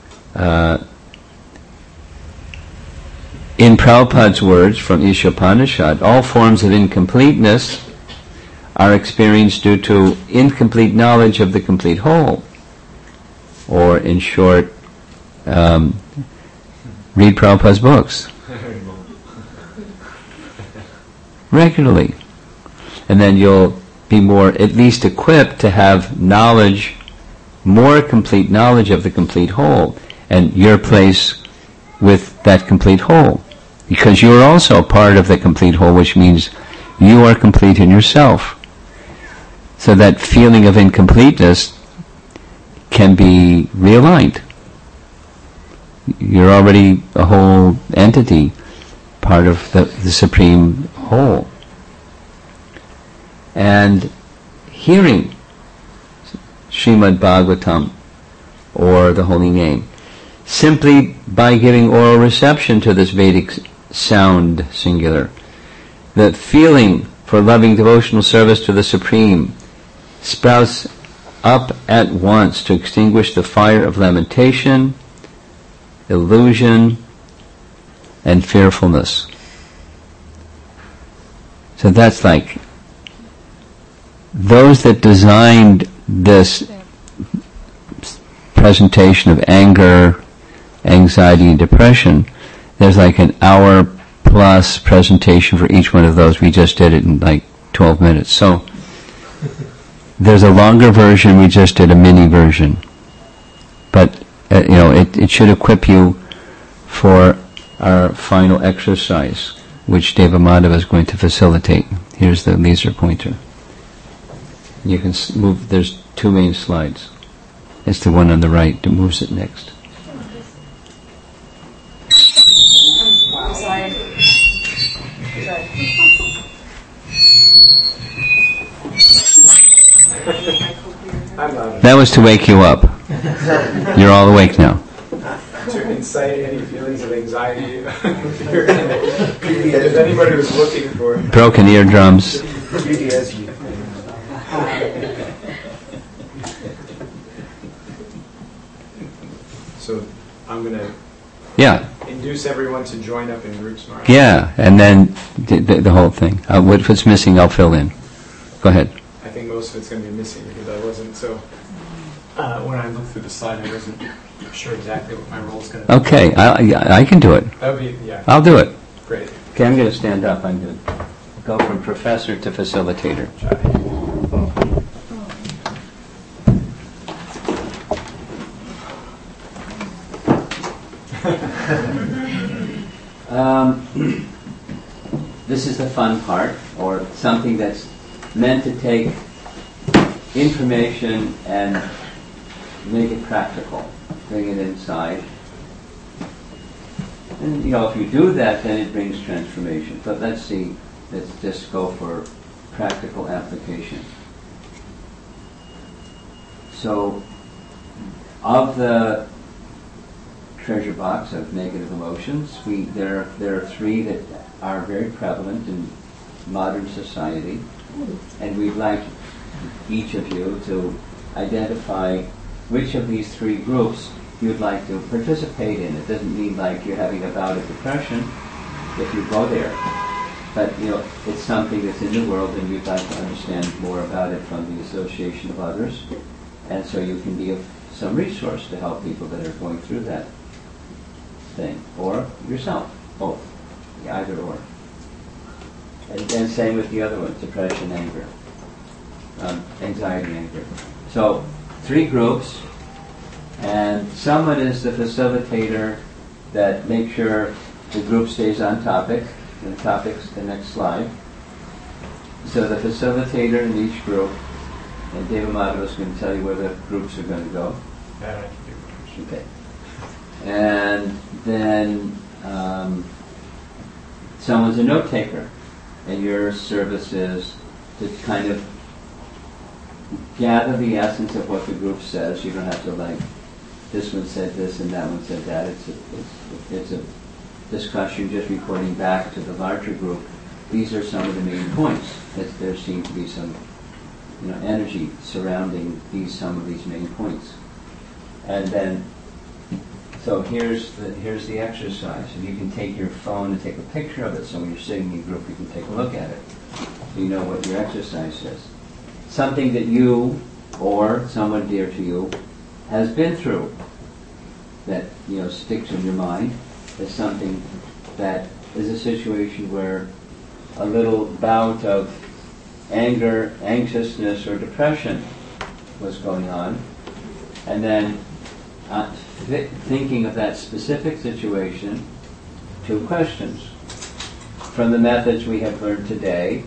in Prabhupada's words from Ishopanishad, all forms of incompleteness are experienced due to incomplete knowledge of the complete whole. Or, in short, read Prabhupada's books regularly. And then you'll be more, at least equipped to have knowledge, more complete knowledge of the complete whole, and your place with that complete whole. Because you are also part of the complete whole, which means you are complete in yourself. So that feeling of incompleteness can be realigned. You're already a whole entity, part of the supreme whole. And hearing Srimad Bhagavatam or the holy name, simply by giving oral reception to this Vedic sound, singular, the feeling for loving devotional service to the Supreme sprouts up at once to extinguish the fire of lamentation, illusion, and fearfulness. So that's like those that designed this presentation of anger, anxiety, and depression. There's like an hour plus presentation for each one of those. We just did it in like 12 minutes. So there's a longer version. We just did a mini version. But it should equip you for our final exercise, which Deva Madhava is going to facilitate. Here's the laser pointer. You can move, there's two main slides. It's the one on the right that moves it next. I'm sorry. That was to wake you up. You're all awake now. To incite any feelings of anxiety. If anybody was looking for Broken eardrums. PTSD. So I'm going to induce everyone to join up in groups, Maharaj. Yeah, and then the whole thing. What's missing, I'll fill in. Go ahead. I think most of it's going to be missing because I wasn't so... when I looked through the slide, I wasn't sure exactly what my role is going to be. Okay, I can do it. That would be, yeah. I'll do it. Great. Okay, I'm going to stand up. I'm going to go from professor to facilitator. This is the fun part, or something that's meant to take information and make it practical, bring it inside. And if you do that, then it brings transformation. But let's just go for practical application. So, of the treasure box of negative emotions, there are three that are very prevalent in modern society, and we'd like each of you to identify which of these three groups you'd like to participate in. It doesn't mean like you're having a bout of depression if you go there, but it's something that's in the world and you'd like to understand more about it from the association of others, and so you can be of some resource to help people that are going through that thing, or yourself, both, either or. And same with the other ones, depression, anger, anxiety, anger. So, three groups, and someone is the facilitator that makes sure the group stays on topic. The topic's the next slide. So the facilitator in each group, and Deva Madhava is going to tell you where the groups are going to go. That I can do. Okay. And then someone's a note taker, and your service is to kind of gather the essence of what the group says. You don't have to this one said this and that one said that. It's a discussion just reporting back to the larger group. These are some of the main points. There seem to be some energy surrounding some of these main points. And then, so here's the exercise. And you can take your phone and take a picture of it, so when you're sitting in a group, you can take a look at it, so you know what your exercise is. Something that you or someone dear to you has been through that sticks in your mind is something that is a situation where a little bout of anger, anxiousness, or depression was going on, and then thinking of that specific situation, two questions. From the methods we have learned today,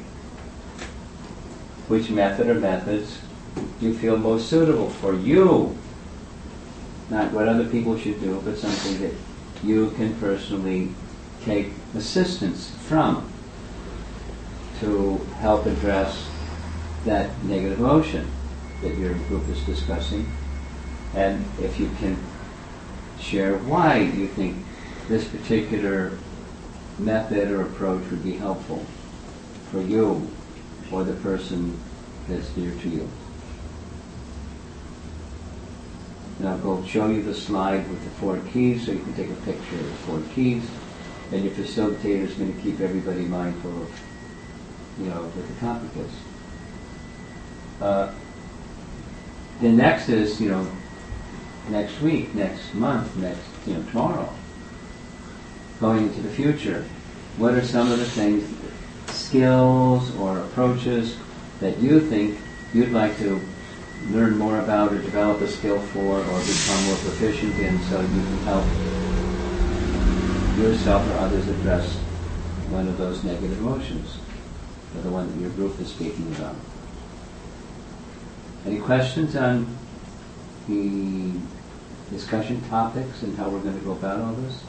which method or methods do you feel most suitable for you? Not what other people should do, but something that you can personally take assistance from to help address that negative emotion that your group is discussing. And if you can share why you think this particular method or approach would be helpful for you or the person that's dear to you. And I'll go show you the slide with the 4 keys so you can take a picture of the 4 keys. And your facilitator is going to keep everybody mindful of, what the topic is. The next is, next week, next month, tomorrow. Going into the future. What are some of the things, skills or approaches that you think you'd like to learn more about or develop a skill for or become more proficient in, so you can help yourself or others address one of those negative emotions, or the one that your group is speaking about. Any questions on the discussion topics and how we're going to go about all this?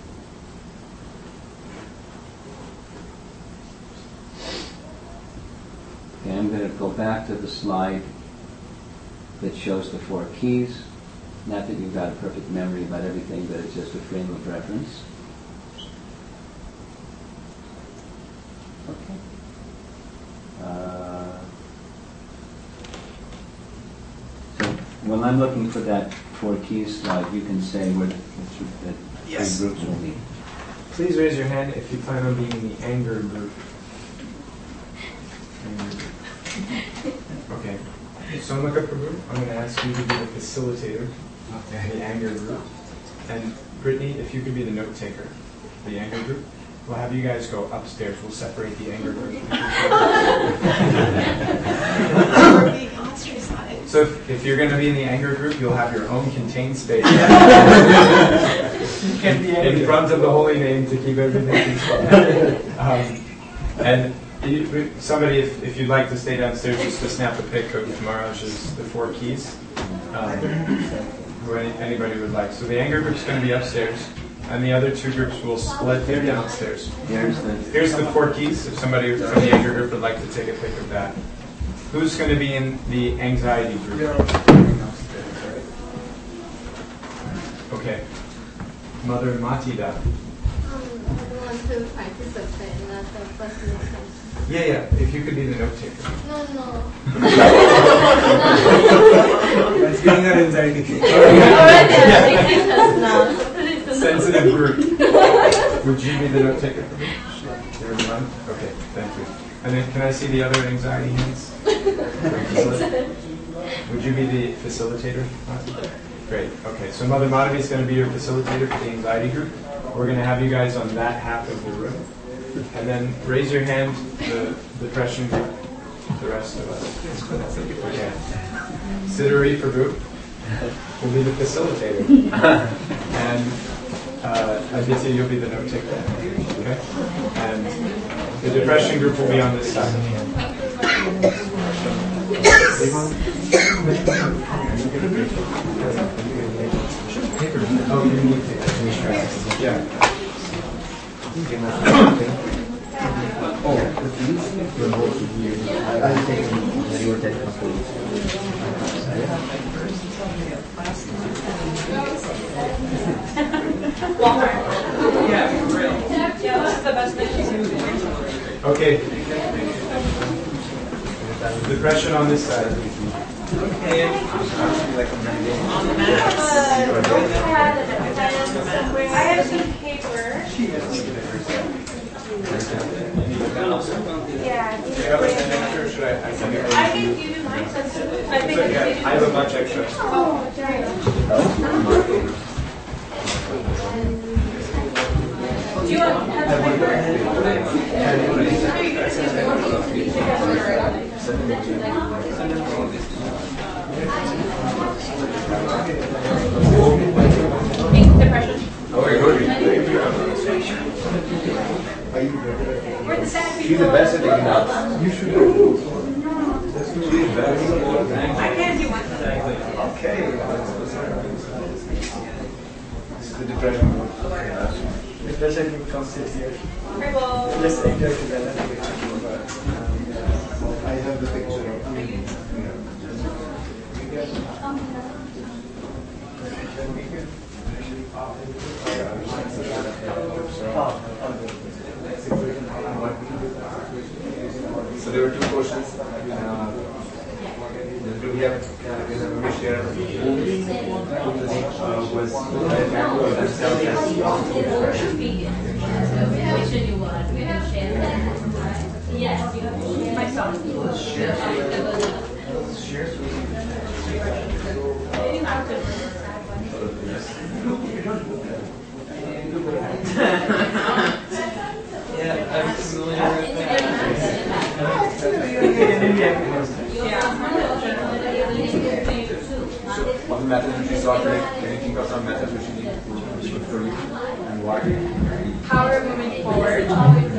Okay, I'm going to go back to the slide that shows the 4 keys. Not that you've got a perfect memory about everything, but it's just a frame of reference. Okay. So when I'm looking for that 4 keys slide, you can say what the Yes. 3 groups will be. Please raise your hand if you plan on being in the anger group. Okay. So I'm looking for group. I'm going to ask you to be the facilitator of the anger group. And Brittany, if you could be the note taker for the anger group. We'll have you guys go upstairs. We'll separate the anger group. We're being ostracized. So if you're going to be in the anger group, you'll have your own contained space. In front of the holy name to keep everything peaceful. And somebody, if you'd like to stay downstairs, just to snap a pic of Maharaj's the 4 keys. Who anybody would like. So the anger group's going to be upstairs, and the other 2 groups will split downstairs. Here's the 4 keys. If somebody from the anger group would like to take a pic of that. Who's going to be in the anxiety group? Okay. Mother Matida. I want to participate, not the personal sense. Yeah. If you could be the note taker. No. That's getting that anxiety. Sensitive group. Would you be the note taker for me? There was none? Okay, thank you. And then can I see the other anxiety hands? Would you be the facilitator? Great. Okay, so Mother Madhavi is going to be your facilitator for the anxiety group. We're going to have you guys on that half of the room. And then raise your hand, the depression group, the rest of us. Okay. Siddhari Prabhu will be the facilitator. And Aditya, you'll be the note taker. Okay? And the depression group will be on this side. Oh, you need to. Yeah. Okay. Depression on this side. I have some paper. Yeah. I can give you mine. I think I have a bunch extra. Oh, sorry. Do you want to have the paper? Depression. We're the sad people. She's the best at taking notes. You should do. She's the best. I can do one. Okay. This is the depression. Depression can come sit here. Let's enjoy together. I have the picture of So there were 2 questions. Do we have to share who was Which one you want? We can share that. Yes, myself. Yeah, I'm familiar with what methods would you sort of, can you think of some methods which you need to put through and why? forward.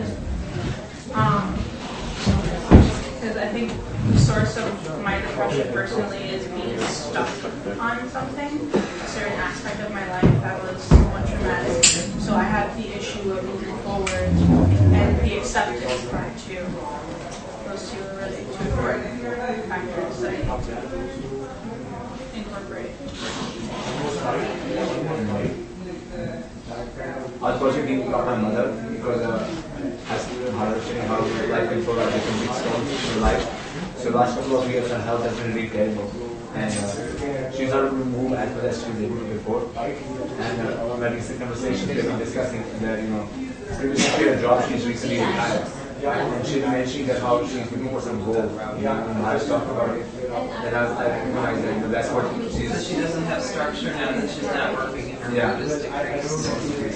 Because I think the source of my depression personally is being stuck on something, a certain aspect of my life that was somewhat traumatic. So I have the issue of moving forward and the acceptance part too. Those two are really two important factors that I need to incorporate. I was also thinking about my mother because as how life can throw out different big stones in her life. So last couple of years her health has been really terrible. And she's not able to move as well as she was able to before. And we had recent conversations, we have been discussing that, previously her job, she's recently retired. And she mentioned that how she's looking for some goal. And I was talking about it. And I recognized that that's what she's... So she doesn't have structure now that she's not working in her Buddhist decrease. So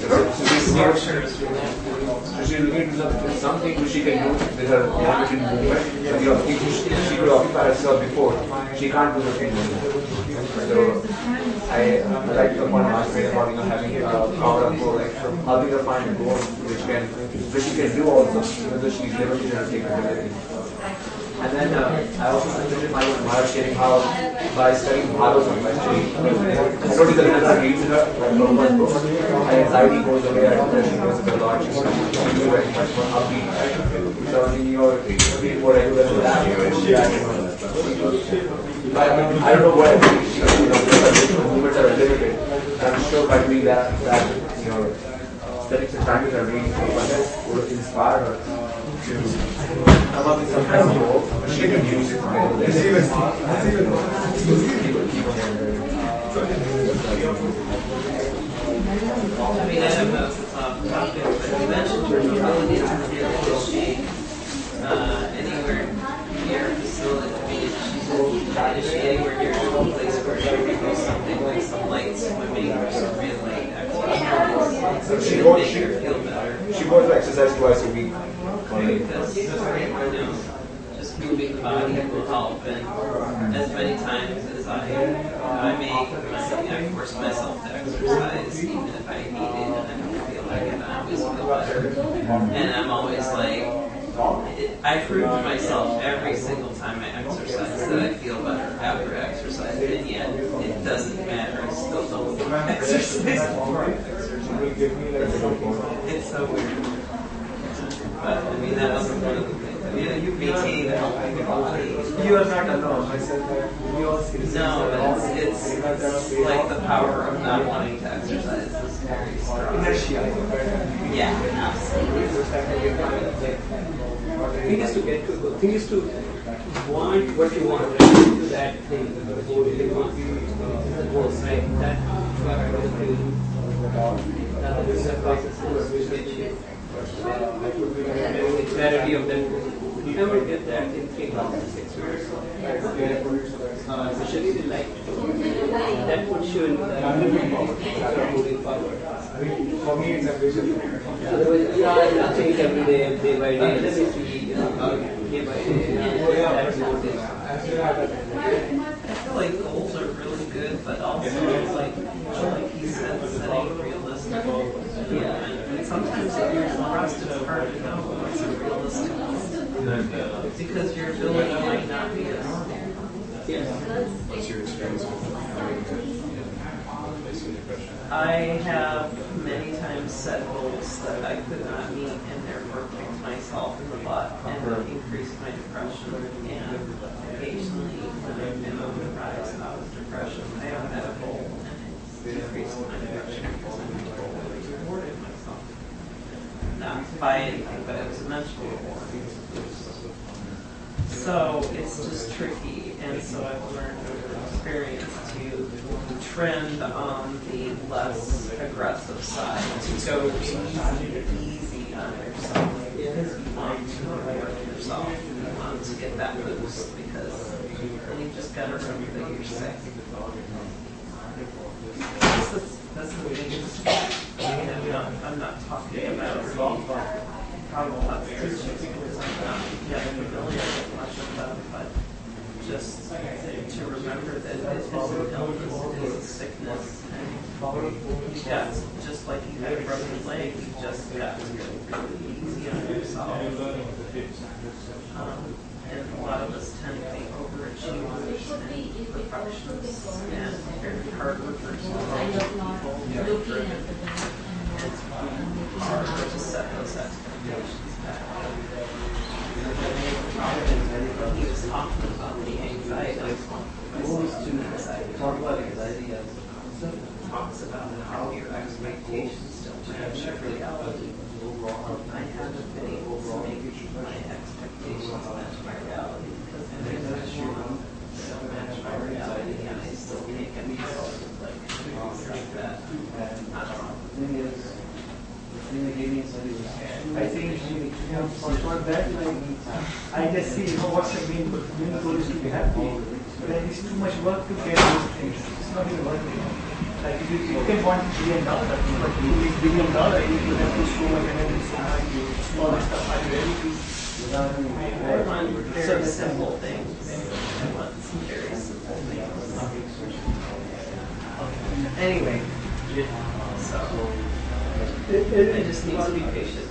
she's looking to something which she can do with her limited movement. But she could occupy herself before. She can't do the thing anymore. So I like the point last week about having a cover up goal, like helping her find a goal which she can do also, even though she's limited in her capability. And then I also considered my own Mara sharing how by studying Bhagavatam, actually, I noticed that when I read her, Prabhupada's book, my anxiety goes away, my depression goes away a lot, she's very much more upbeat. So in your being more regular with that, I don't know what I think, the movements are limited. I'm sure by doing that, studying some practice and reading Prabhupada would inspire her to come up with some kind of goal. She can use it to get this. I mean, I don't know if it's off topic, but you mentioned your ability to feel initiate anywhere near a facility. I mean, is she anywhere near a place where she can do something like some light swimming or some real light exercise? So she feel better. She goes to exercise twice a week. Because, just moving the body will help, and as many times as I force myself to exercise, even if I need it and I don't feel like it, I always feel better. And I'm always like, I prove to myself every single time I exercise that I feel better after exercise, and yet it doesn't matter, I still don't feel exercise before I exercise. It's so weird. But I mean, that wasn't one of the things. I mean, you maintain a healthy body. You are not alone. I said that we all see this. No, but it's like the power of not wanting to exercise is very strong. Inertia. Yeah, absolutely. The thing is to get to the thing is to want what you want to that thing. The goal you want the goals, right? That is the process which the clarity of that. You never get that in 3 months, 6 years. Especially in life. That puts you in moving forward. For me, it's a vision. Otherwise, you are change every day by day. Let me see, day by day. That's what it is. I feel like goals are really good, but also it's like he said, setting realistic goals. Yeah, and sometimes if you're depressed, it's hard to know what's a realistic goal. Because your ability might not be as What's your experience with facing depression? I have many times set goals that I could not meet, and therefore kicked myself in the butt and increased my depression. And occasionally, when I've been on the rise out of depression, I have had a goal and it decreased my depression because I rewarded myself. Not by anything, but it was a mental reward. So it's just tricky, and so I've learned over experience to trend on the less aggressive side, to go easy on yourself, because you want to reward yourself, you want to get that boost, because then you just got to remember that you're sick. That's the biggest. I'm not talking about problem issues because I'm not yet familiar with much of them, but just to remember that it is an illness, it is a sickness, and you got, just like you had a broken leg, you just got to and very hard workers, people driven. It's hard to set those expectations back. He was talking about the anxiety. Talks about how your expectations don't match your reality. I haven't been able to make my expectations match my reality because they're not true. They don't match my reality, and I still can't get myself to like that. I don't know. I think for that, I just see what's the main goal is to be happy. There is too much work to get those things. It's not even worth it. Like you can want $1 billion, but to make $1 billion, you have to show up and everything. All that stuff. I I want very simple things. I want some very simple things. Anyway, so I just need to be patient.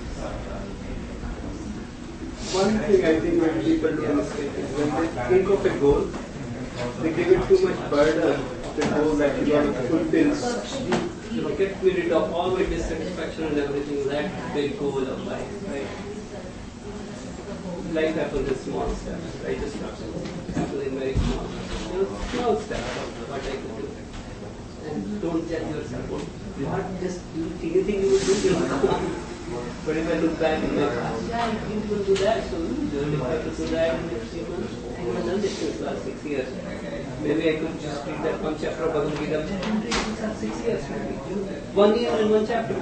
One thing I think when people do mistake is when they think of a goal, they give it too much burden. The goal that you want to fulfill, get rid of all my dissatisfaction and everything. That's the goal of life, right? Life happens in small steps. I just happen in very small steps. What I could do, and don't tell yourself, not just do anything you will do. But if I look back in my past, you will do that, so if I could do that in the next few months, I haven't done this in the last 6 years. Maybe I could just read that one chapter of Bhagavad Gita in the last 6 years, maybe. 1 year and one chapter.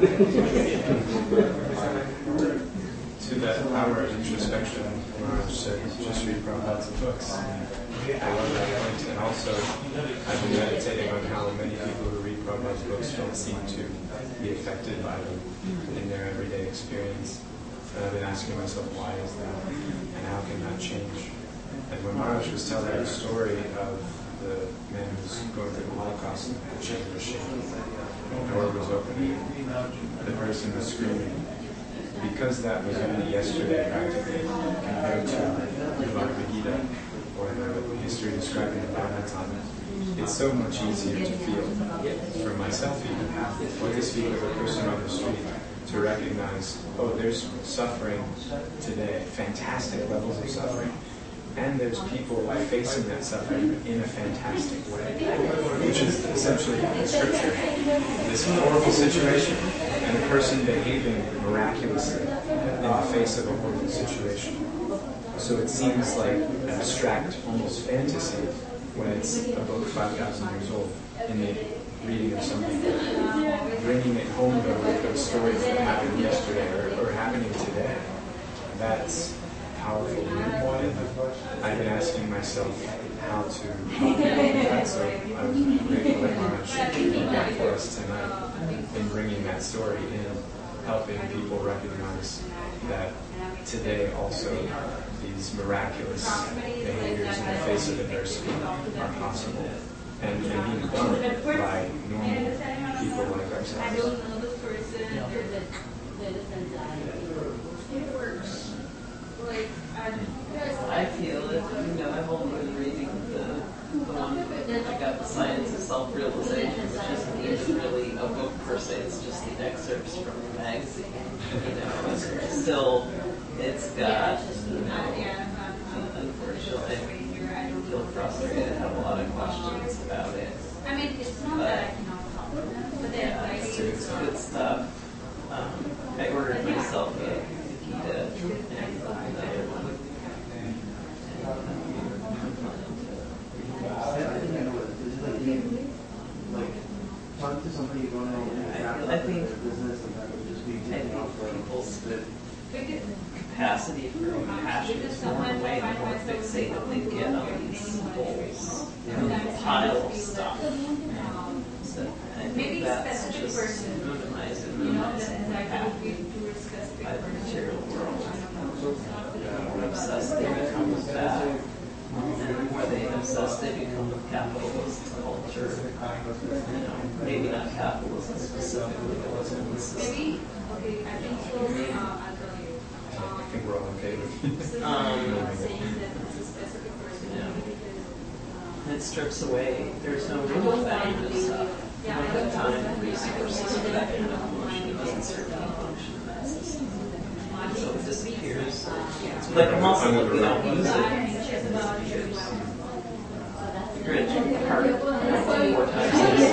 To that power of introspection, Maharaj said, just read Prabhupada's books. I love that point. And also, I've been meditating on how many people who read Prabhupada's books don't seem to be affected by them in their everyday experience. And I've been asking myself, why is that? And how can that change? And when Maharaj was telling the story of the man who was going through the Holocaust, the chain machine, the door was opening, the person was screaming. Because that was only yesterday, practically, compared to the Bhagavad Gita or the history describing the Bhagavatam, it's so much easier to feel, for myself even, what this feel of a person on the street, to recognize, oh, there's suffering today, fantastic levels of suffering, and there's people facing that suffering in a fantastic way, which is essentially in Scripture. This horrible situation, and a person behaving miraculously in the face of a horrible situation. So it seems like an abstract, almost fantasy, when it's a book 5,000 years old, in the reading of something. Bringing it home, though, with those stories that happened yesterday or happening today, that's powerful. I've been asking myself how to do that, so I was grateful that Maharaj did that for us tonight in bringing that story in, helping people recognize that today also these miraculous behaviors in the face of adversity are possible and being done by normal people like ourselves. It works. Like, I feel it. I've only been reading the one I got, the Science of Self-Realization, which isn't really a book per se. It's just the excerpts from the magazine. Still, it's got. Unfortunately, I feel frustrated. I have a lot of questions about it. I mean, it's not that I cannot help it, but It's good stuff. I ordered myself a Gita and another one. I think people's capacity for compassion is more way more fixated they get on these goals, pile of stuff. So I think that's just minimizing compassion by the material world. The more obsessed they become with that, and the more they obsessed they become with capitalist culture. Maybe not capitalism specifically, but what's in the system. maybe, okay, I think slowly, I'll tell you. I think we're all okay with it. Saying that it's a specific person, Yeah. because it strips away, there's no room for that kind of stuff. Like the time resources for that kind of emotion, it doesn't serve any function in that system. So it disappears. Like I'm also looking at music. Grinch, heart, 4 times.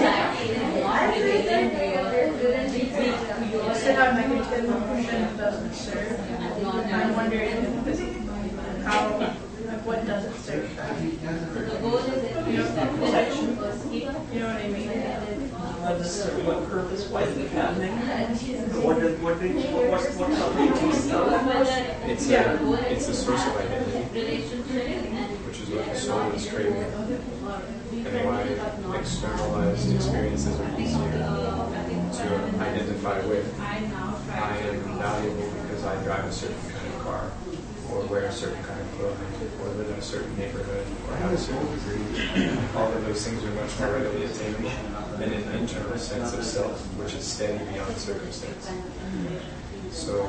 You said how negative emotion doesn't serve. I'm wondering how, like, what does it serve? You know what I mean? What purpose? Why is it happening? It's a source of identity, which is what the soul is craving, and why externalized experiences are easier to identify with. I am valuable because I drive a certain kind of car, or wear a certain kind of clothing, or live in a certain neighborhood, or have a certain degree. All of those things are much more readily attainable than an internal sense of self, which is steady beyond circumstance. So,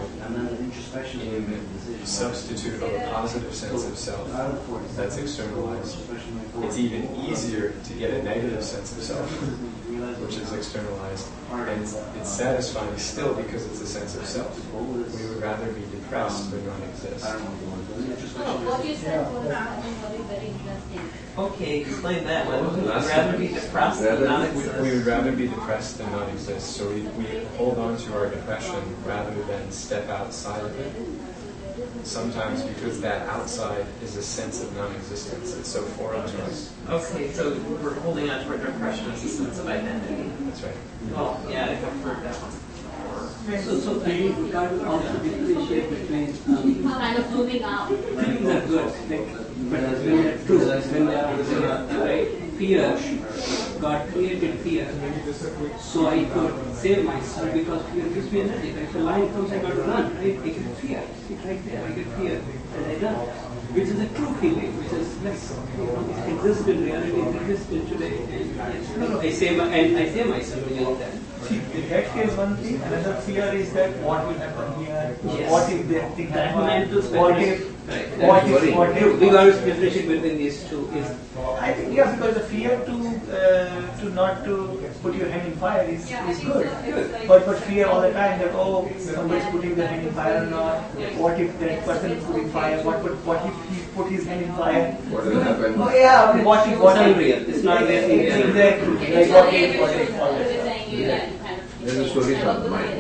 in substitute of a positive sense of self that's externalized, it's even easier to get a negative sense of self, which is externalized, and it's satisfying still because it's a sense of self. We would rather be depressed but not exist. What you said was very interesting. Okay, explain that one. We'd rather be depressed than not exist. We would rather be depressed than not exist, so we hold on to our depression rather than step outside of it. Sometimes because that outside is a sense of non-existence. It's so foreign to us. Okay, so we're holding on to our depression as a sense of identity. That's right. Well, yeah, I have heard that one before. So we can't also differentiate between Kind of moving out. feelings are good, but when they're true, when they are right, fear, God created fear, so I could save myself because fear gives me energy. If a lion comes, I got to run, right? I get fear, sit right there, I get fear, and I run, which is a true feeling, which is less, it exists in reality, it exists in today, and I save myself using that. See, that case one thing, another fear is that what will happen here, Yes. what if that thing happens, Right. what if, We got to differentiate between these two. Is I think, yeah, because the fear to not to put your hand in fire is good. But fear all the time that, oh, somebody's putting their hand in fire or not, what if that person is putting fire, what if he put his hand in fire? What will happen? Oh yeah, what if, It's unreal. It's not real. Exactly, like what if, all that. There's a story from the mind.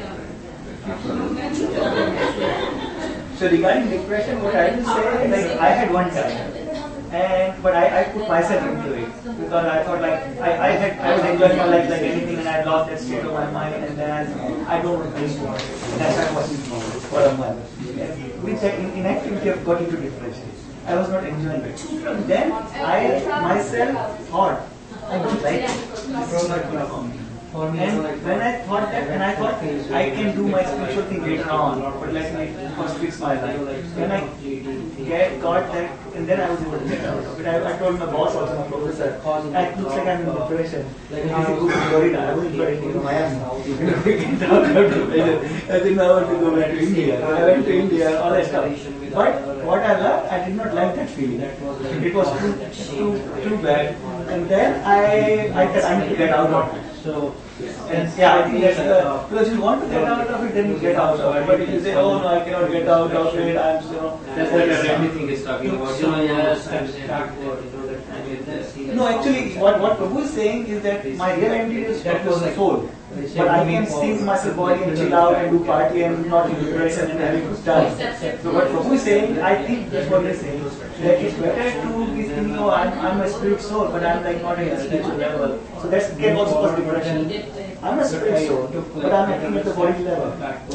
So regarding depression, what I will say, like I had one time, but I put myself into it because I thought like I was enjoying my life like anything, and I lost that state of my mind, and then I don't want to drink more. And that's why I was for a month. With that inactivity, I got into depression. I was not enjoying it. Then I myself thought I don't like it. It's not good for me. And when I thought that, and I thought I can do my spiritual thing later on, but let me first fix my life. When I got that, and then I was able to get out of it. I told my boss also, my professor, it looks like I'm in depression. Like I need to go to Florida. I was in Florida, Miami now. I think I want to go back to India. I went to India, all that stuff. But what I loved, I did not like that feeling. It was too bad. And then I said I need to get out of it. So, and yeah, I think that's because you want to get out of it, then you get out of it. But if you say, oh no, I cannot get out of it, I'm that's what everything is talking about. No, actually, what Prabhu is saying is that my real identity is the soul. But I can sing myself body and chill out and do party and not in depression and having good time. So what Prabhu is saying, I think that's what he's saying. That it's better to be thinking, oh, I'm a spirit soul, but I'm like not in a spiritual level. So that can also cause depression. I'm a spirit soul, but I'm acting at the body level. That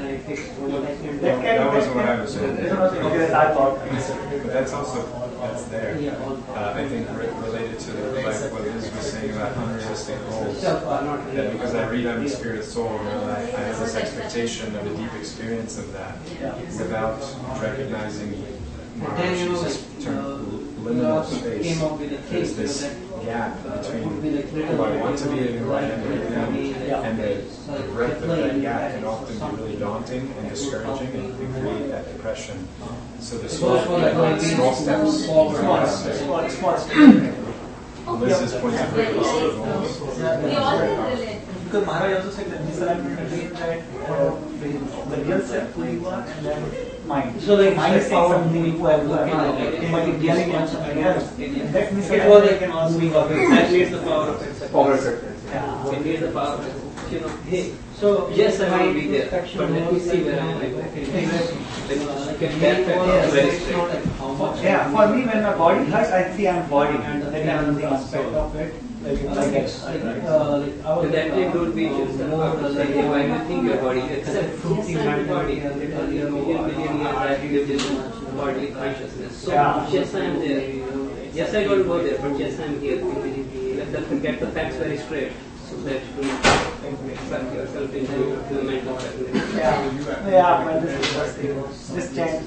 wasn't what I was saying. Okay, that's our thought. But that's there. I think related to like what Liz was saying about unrealistic goals. That because I read I'm a spirit soul, I have this expectation of a deep experience of that without recognizing Jesus' term liminal space. There's this gap between who I want to be and who I am right now, and the breadth of that gap can often be really daunting and discouraging and create that depression. So the small steps. Small steps. Melissa's points are very close to the goals. We all relate. Because Maharaj also said that misalignment between that the real self who you are and then mind. So like mind is power something moving who I forward, am, but it really wants something else. That it was misalignment can like also moving away. That needs the power of acceptance. Power acceptance. Yeah. It needs the power of acceptance. You know, hey, so yes, I will be there, but let me see where I am. Like, okay, I can get that very straight. Yeah, for me when my body hurts, I see I'm body and then another aspect of it. Like this. So that thing don't be just about like everything your body except fruiting my body and million years I lived in bodily consciousness. So yes, I am there. Yes, I don't go there, but yes, I am here. Let them get the facts very straight so that you extract yourself into the mental stagnation. Yeah, but this is first thing. Just chant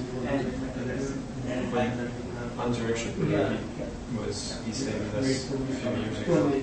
and Anjariksha Puri was, he stayed with us a few years ago,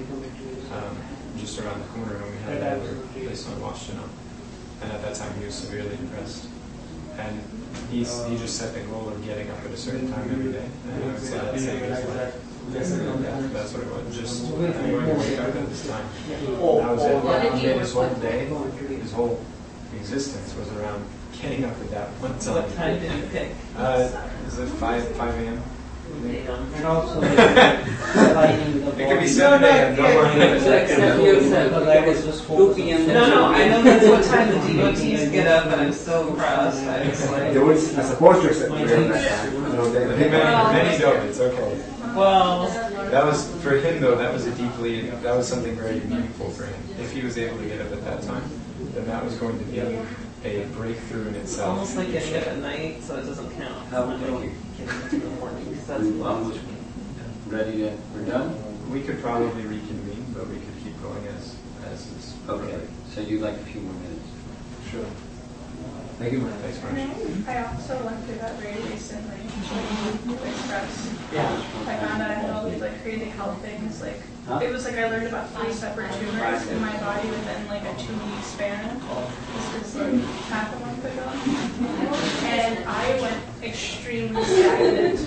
just around the corner when we had another place on Washington. And at that time he was severely depressed. And he just set the goal of getting up at a certain time every day. And I would say that saved his life. Yeah, that's what it was. Just I'm going to wake up at this time. That was it. And his whole day, his whole existence was around getting up at that one time. What time did you pick? Is it 5 a.m.? And also, It could be 7 a.m. Don't worry. so accept yourself. Because I was just 2 p.m. No, I know that's what time the devotees get up, and I'm so impressed. I was like, They were supposed to accept prayer at that time. You know, Many don't. It's okay. well, That was for him though. That was something very meaningful for him. If he was able to get up at that time, then that was going to be a breakthrough in it's itself. almost like getting up at night, so it doesn't count. How much you getting up in the morning? 'Cause that's lots. Ready to, we're done? We could probably reconvene, but we could keep going as is. Okay, so you'd like a few more minutes? Sure. Thank you. Thanks, And Marsh. I also went through that very recently, with Express. I found out I had all these like crazy health things. Like it was like I learned about 3 separate tumors in my body within like a 2-week span. This is like half a month ago, and I went extremely stagnant.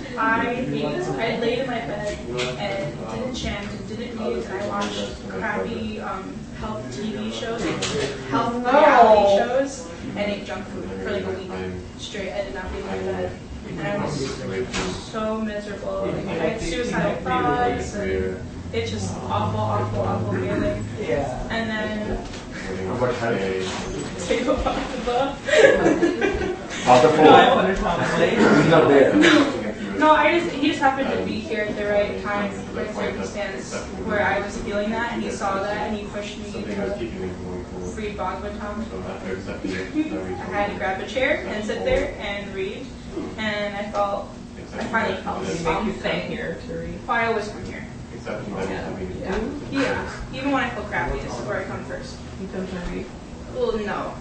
I laid in my bed and didn't chant and didn't read. And I watched crappy health TV shows, health reality shows, and ate junk food for like a week straight. I did not leave my bed. And I was so miserable. Like, I had suicidal thoughts, and it's just awful feeling. yeah. And then what time? Table Baba. After 4. I wonder probably. He's not there. No, he just happened to be here at the right time, right circumstance where I was feeling that, and he saw that, and he pushed me to read Bhagavatam. I had to grab a chair and sit there and read, and I finally felt Make you something. come here to read. I always come here. Yeah. Even when I feel crappy, this is where I come first. You come to read. Well, no.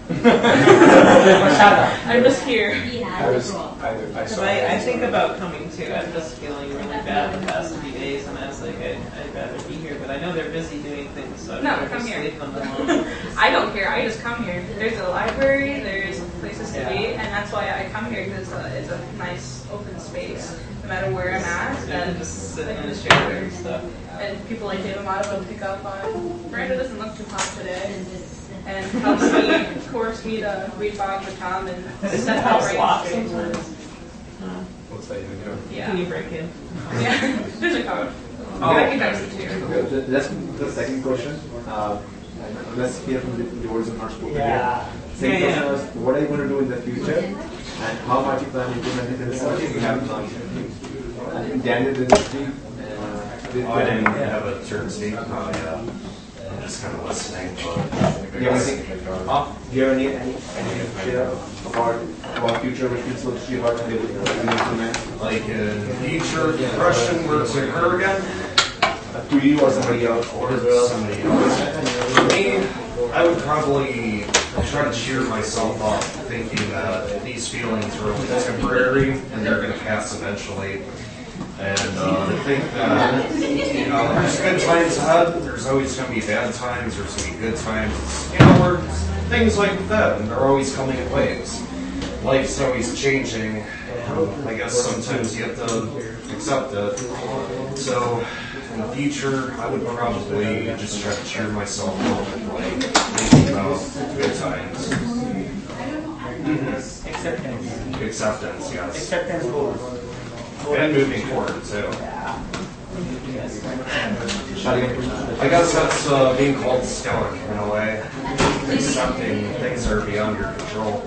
I'm just here. I saw Because I think about coming too. I'm just feeling really bad the past few days, and I was like, I'd rather be here, but I know they're busy doing things, so I'd No, rather come just here. leave them alone. I don't care. I just come here. There's a library. There's places to be, and that's why I come here because it's a nice open space. No matter where I'm at, And and just sit like in in the the chair street, and stuff. and people like David Mata will pick up on. Miranda doesn't look too hot today, and helps me, force me to read Bhagavatam and set that right straight. What's that even doing? Can Yeah, you break in? yeah. There's a code. Oh. I recognize it too. That's the second question. Let's hear from the words of our spoken Yeah. Second Yeah, question yeah. was, what are you going to do in the future? And how might you plan to implement it in the studies you have done? Daniel did this thing. Oh, I didn't have a certain state. I'm just kind of listening. Do you have any idea about future which people will see about and they will implement? Like in future depression, where it's occur again, To you or somebody else? or somebody else. For me, I would probably try to cheer myself up, thinking that these feelings are only temporary and they're going to pass eventually. And think that, you know, there's good times ahead, there's always going to be bad times, there's going to be good times. You know, things like that, and they're always coming in waves. Life's always changing. I guess sometimes you have to accept it. So in the future, I would probably just try to cheer myself up, like thinking about good times. Acceptance. Acceptance, yes. Acceptance goals. And moving forward too. I guess that's being called stoic in a way. Accepting things that are beyond your control.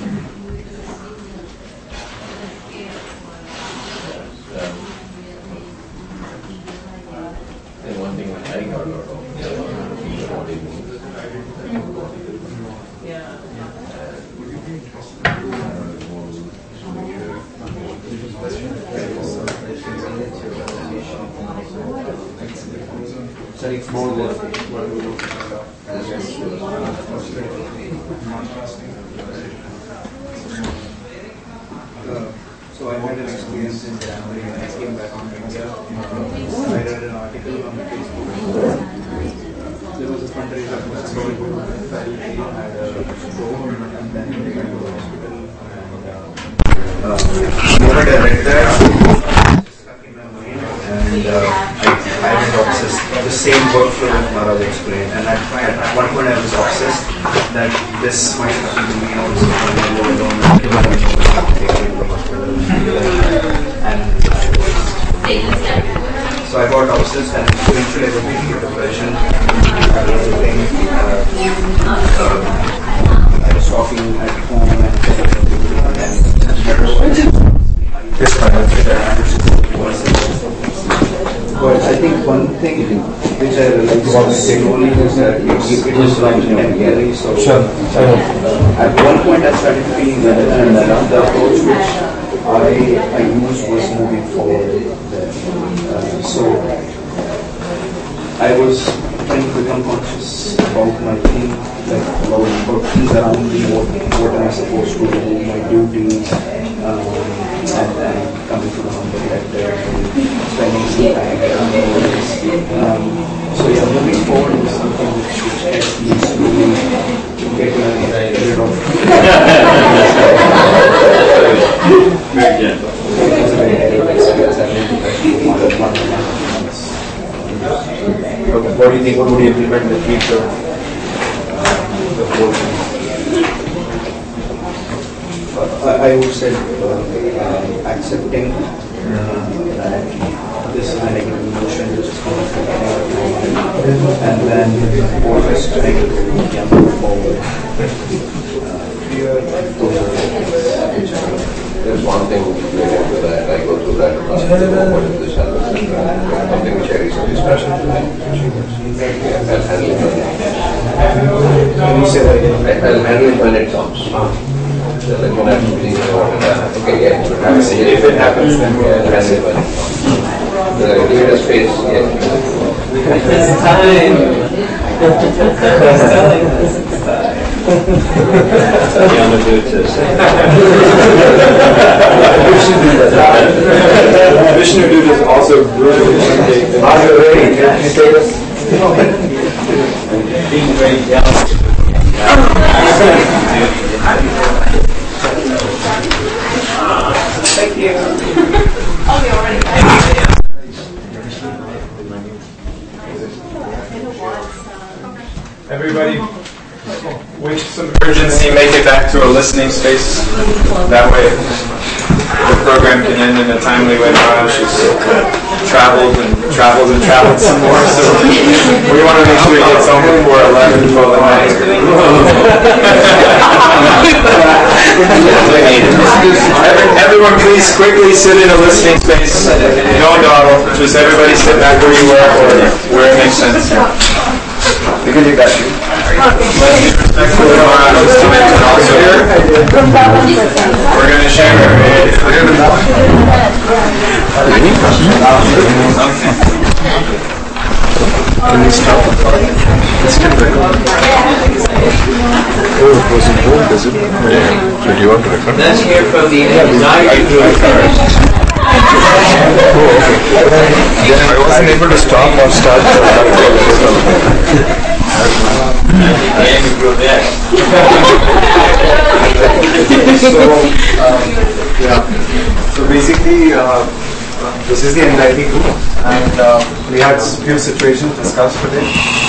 And one thing which I got out of It's more than so I had an experience in January when I came back from India. I read an article on Facebook. There was a fundraiser that was going on. She had a stroke and then they went to the hospital. I read that. And I was obsessed. The same workflow that Maharaj explained, and at one point I was obsessed that this might happen to me also. And so I got obsessed, and eventually I got into depression. I was talking at home but I think one thing which I realized slowly is that it was like temporary. So at one point I started feeling better, and the approach which I used was moving forward. So I was trying to become conscious about my thing, like about things around me, what am I supposed to do, my duties, and then coming to the humble that spending some time. So yeah, moving forward is something which helps me slowly get rid of. Very gentle. What do you think? What would you implement in the future? I would say accepting that this is a negative emotion which is coming from the and then always trying to move forward. There's one thing related to that, I go through that what is this something which I recently started and I'll handle it when it comes. Like when I'm thinking about it, okay, yeah, if it happens, then handle it when it comes. Give it a space, yeah. It's time. Vishnu Dude is also brilliant. Can you say this? Being very delicate. Thank you. Okay, already. Everybody, with some urgency, make it back to a listening space. That way, the program can end in a timely way. Maharaj has traveled some more, so we want to make sure he gets home before 11, 12 at night. Everyone, please quickly sit in a listening space. No dawdle. Just everybody sit back where you were, or where it makes sense. We can do that too. Let's be respectful of Maharaj's time and also here. We're going to share Can we stop? Let's get back on. Oh, it wasn't home, does it? Yeah. So do you want to record? Let's hear from the anxiety group first. Oh, okay. Yeah, I wasn't able to stop or start. So, yeah. basically, this is the anxiety group, and we had a few situations discussed today.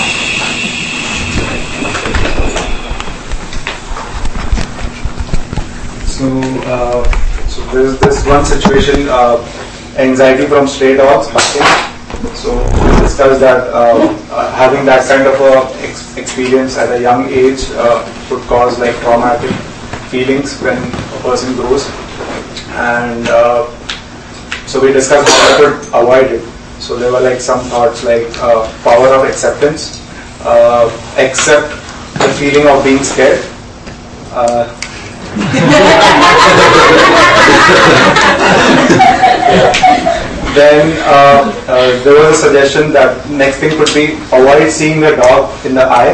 So there is this one situation, anxiety from stray dogs barking. So we discussed that having that kind of a experience at a young age could cause like traumatic feelings when a person grows, and so we discussed how we could avoid it. So there were like some thoughts like power of acceptance, accept the feeling of being scared. Then there was a suggestion that next thing could be avoid seeing the dog in the eye.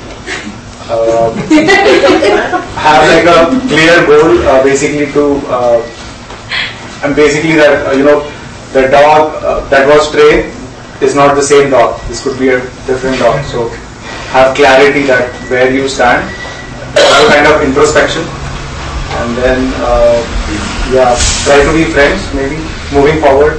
Have like a clear goal, basically to, and basically that the dog that was stray is not the same dog. This could be a different dog. So have clarity that where you stand, a kind of introspection, and then try to be friends. Maybe moving forward.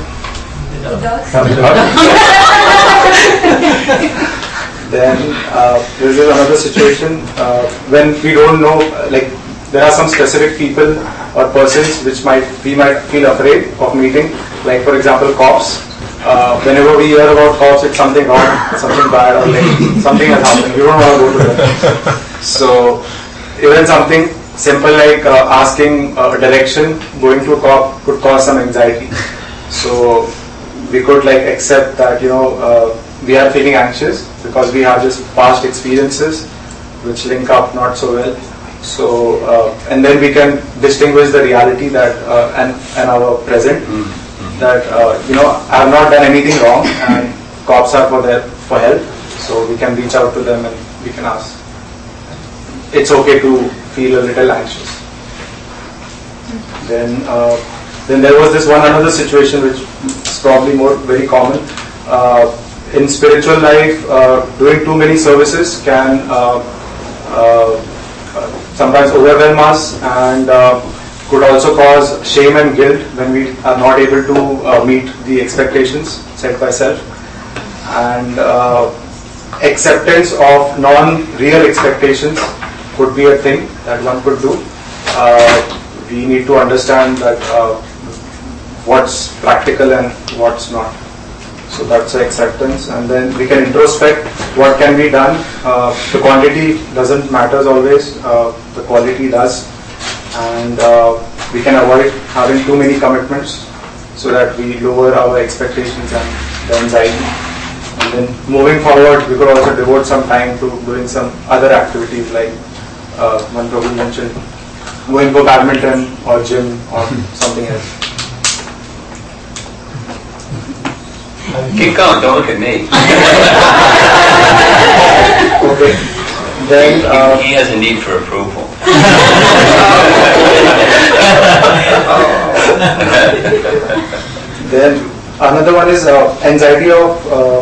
Then this is another situation when we don't know, like there are some specific people or persons which we might feel afraid of meeting, like for example cops. Whenever we hear about cops, it's something wrong, something bad, or like something has happened. We don't want to go to them. So even something simple like asking a direction, going to a cop could cause some anxiety. So we could like accept that we are feeling anxious because we have just past experiences which link up not so well. So and then we can distinguish the reality that and our present, that I have not done anything wrong and cops are for help. So we can reach out to them and we can ask. It's okay to feel a little anxious. Then there was this another situation which is probably very common. In spiritual life, doing too many services can sometimes overwhelm us and could also cause shame and guilt when we are not able to meet the expectations set by self. And acceptance of non-real expectations could be a thing that one could do. We need to understand that what's practical and what's not. So that's the acceptance, and then we can introspect what can be done. The quantity doesn't matter always, the quality does, and we can avoid having too many commitments so that we lower our expectations and the anxiety. And then moving forward, we could also devote some time to doing some other activities like Manprabhu mentioned, going for badminton or gym or something else. Keep going, don't look at me. Okay. Then he has a need for approval. Then another one is anxiety of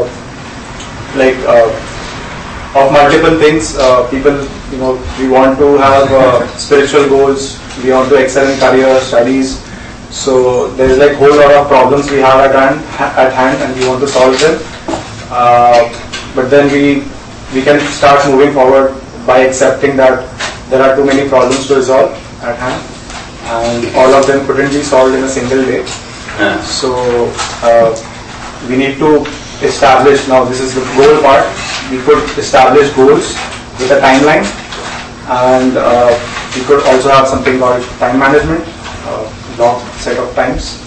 of multiple things. People, we want to have spiritual goals. We want to excel in career, studies. So there's like whole lot of problems we have at hand, and we want to solve them. But then we can start moving forward by accepting that there are too many problems to resolve at hand, and all of them couldn't be solved in a single day. So we need to establish, now this is the goal part, we could establish goals with a timeline, and we could also have something called time management, long set of times.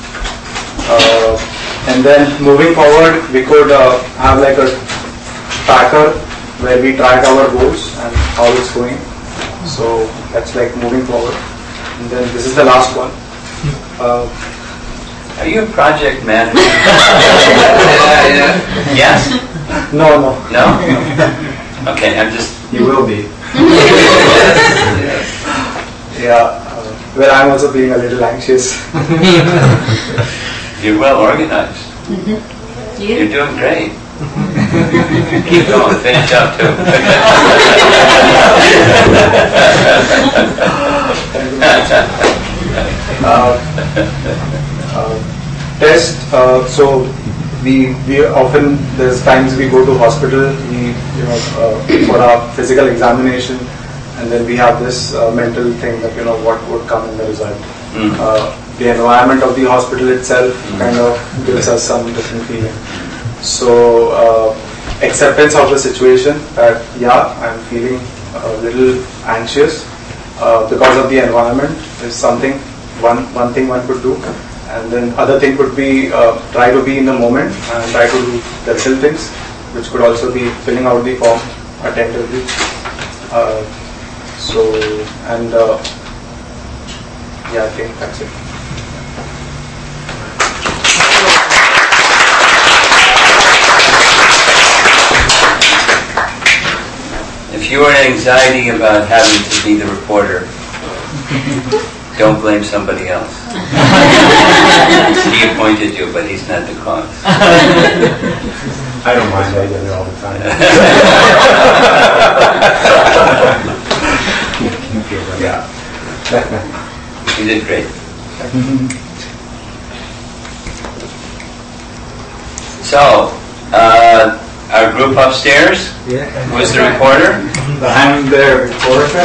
And then moving forward, we could have like a tracker where we track our goals and how it's going. So that's like moving forward. And then this is the last one. Are you a project manager? Yes? No. No? Okay, I'm just... You will be. Yeah. Well, I'm also being a little anxious. You're well organized. You're doing great. Keep going, finish up too. Test. So we often, there's times we go to hospital, we for our physical examination, and then we have this mental thing that what would come in the result. The environment of the hospital itself kind of gives us some different feeling. So acceptance of the situation that I'm feeling a little anxious because of the environment is something, one thing one could do. And then other thing could be try to be in the moment and try to do the little things, which could also be filling out the form attentively. I think that's it. If you are in anxiety about having to be the reporter, don't blame somebody else. He appointed you, but he's not the cause. I don't mind, I get it all the time. You did great. So, our group upstairs was the reporter. I'm the reporter.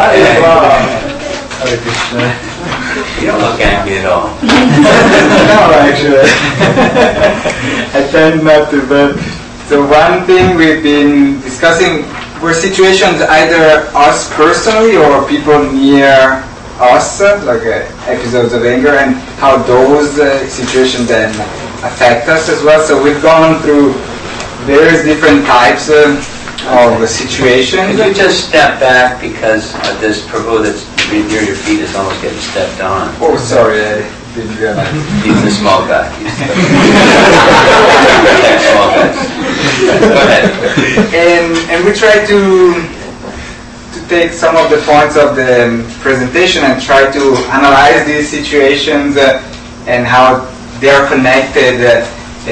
You don't look angry at all. No, actually. I tend not to, but so one thing we've been discussing were situations either us personally or people near us, like episodes of anger, and how those situations then affect us as well. So we've gone through various different types of situations. Could you just step back because this Prabhu that's near your feet is almost getting stepped on. Oh, sorry, I didn't realize. He's the small guy. Small guys. Go ahead. And we try to take some of the points of the presentation and try to analyze these situations and how they are connected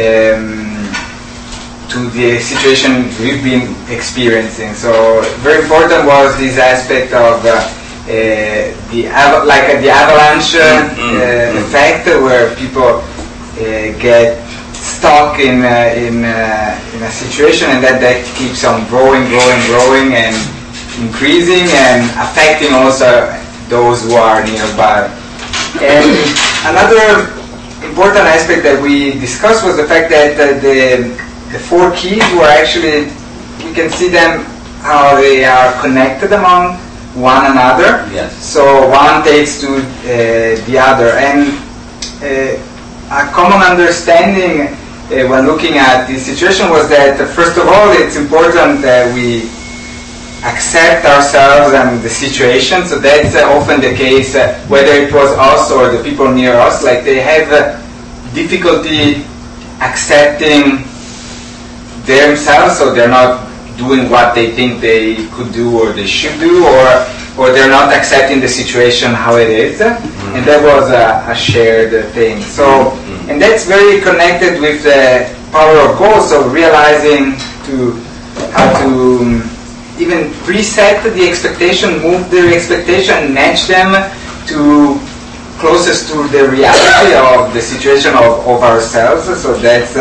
to the situation we've been experiencing. So very important was this aspect of the avalanche effect, where people get stuck in a situation, and that keeps on growing and increasing and affecting also those who are nearby. And another important aspect that we discussed was the fact that the four keys were actually, we can see them how they are connected among one another. Yes. So one takes to the other, and a common understanding when looking at this situation was that first of all, it's important that we accept ourselves and the situation. So that's often the case, whether it was us or the people near us, like they have difficulty accepting themselves, so they're not doing what they think they could do or they should do, or they're not accepting the situation how it is. And that was a shared thing. So, and that's very connected with the power of goals, so realizing how to even preset the expectation, move their expectation, match them to closest to the reality of the situation of ourselves. So that's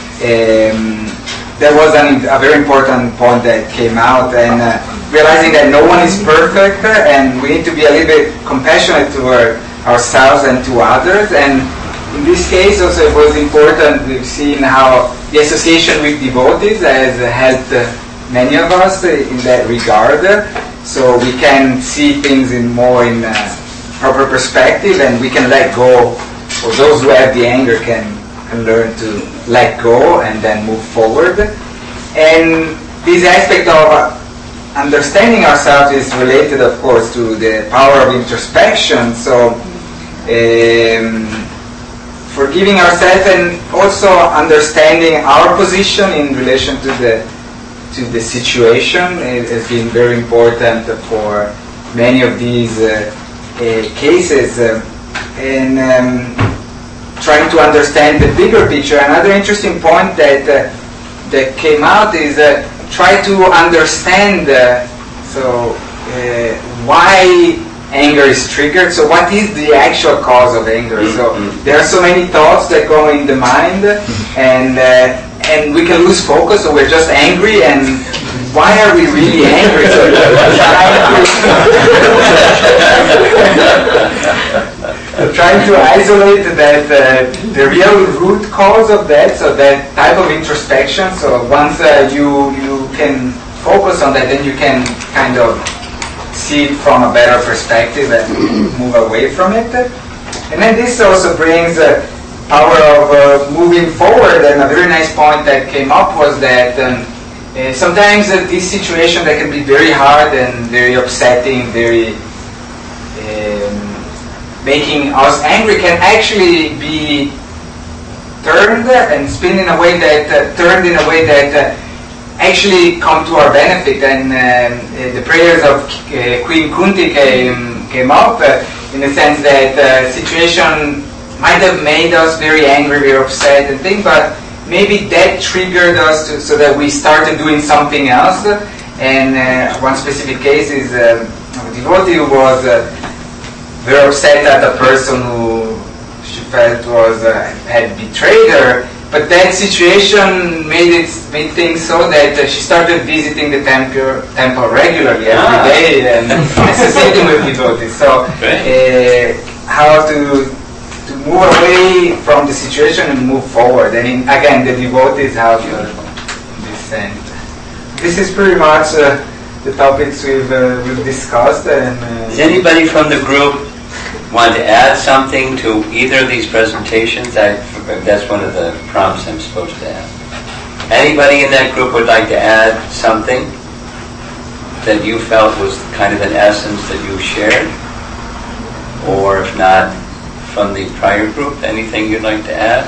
that was a very important point that came out, and realizing that no one is perfect, and we need to be a little bit compassionate toward ourselves and to others. And in this case also it was important, we've seen how the association with devotees has helped many of us in that regard, so we can see things in proper perspective, and we can let go, or those who have the anger can learn to let go and then move forward. And this aspect of understanding ourselves is related, of course, to the power of introspection. So forgiving ourselves and also understanding our position in relation to the situation has been very important for many of these cases, and trying to understand the bigger picture. Another interesting point that came out is try to understand why anger is triggered. So what is the actual cause of anger? So there are so many thoughts that go in the mind, and we can lose focus, so we're just angry, and why are we really angry? So trying to isolate that the real root cause of that, so that type of introspection. So once you can focus on that, then you can kind of see it from a better perspective and move away from it. And then this also brings power of moving forward. And a very nice point that came up was that sometimes this situation that can be very hard and very upsetting, very making us angry, can actually be turned and spin in a way that actually come to our benefit. And the prayers of Queen Kunti came up in the sense that situation might have made us very angry, very upset and things, but maybe that triggered us so that we started doing something else. And one specific case is a devotee who was very upset at a person who she felt had betrayed her. But that situation made things so that she started visiting the temple regularly every day and associating with devotees. So how to move away from the situation and move forward. And again, the devotees have this. And this is pretty much the topics we've discussed. And does anybody from the group want to add something to either of these presentations? That's one of the prompts I'm supposed to ask. Anybody in that group would like to add something that you felt was kind of an essence that you shared? Or if not, from the prior group, anything you'd like to add?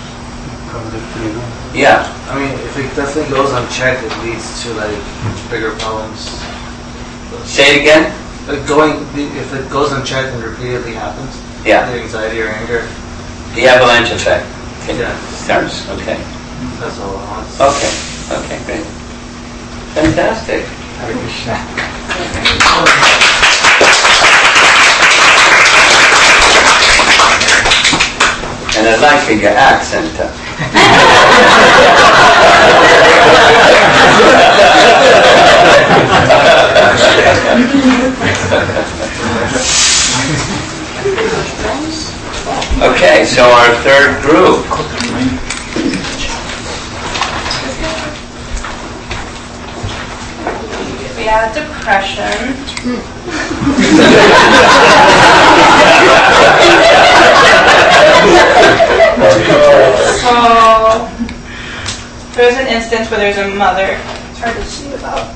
Yeah. I mean, if it definitely goes unchecked, it leads to like bigger problems. Say it again? If it goes unchecked and repeatedly happens, yeah, the anxiety or anger. The avalanche effect. Yeah. Starts. Okay. That's all I want. Okay. Okay. Great. Fantastic. Hare Krishna. And I like your accent. Okay, so our third group. We have depression. So there was an instance where there's a mother. It's hard to see without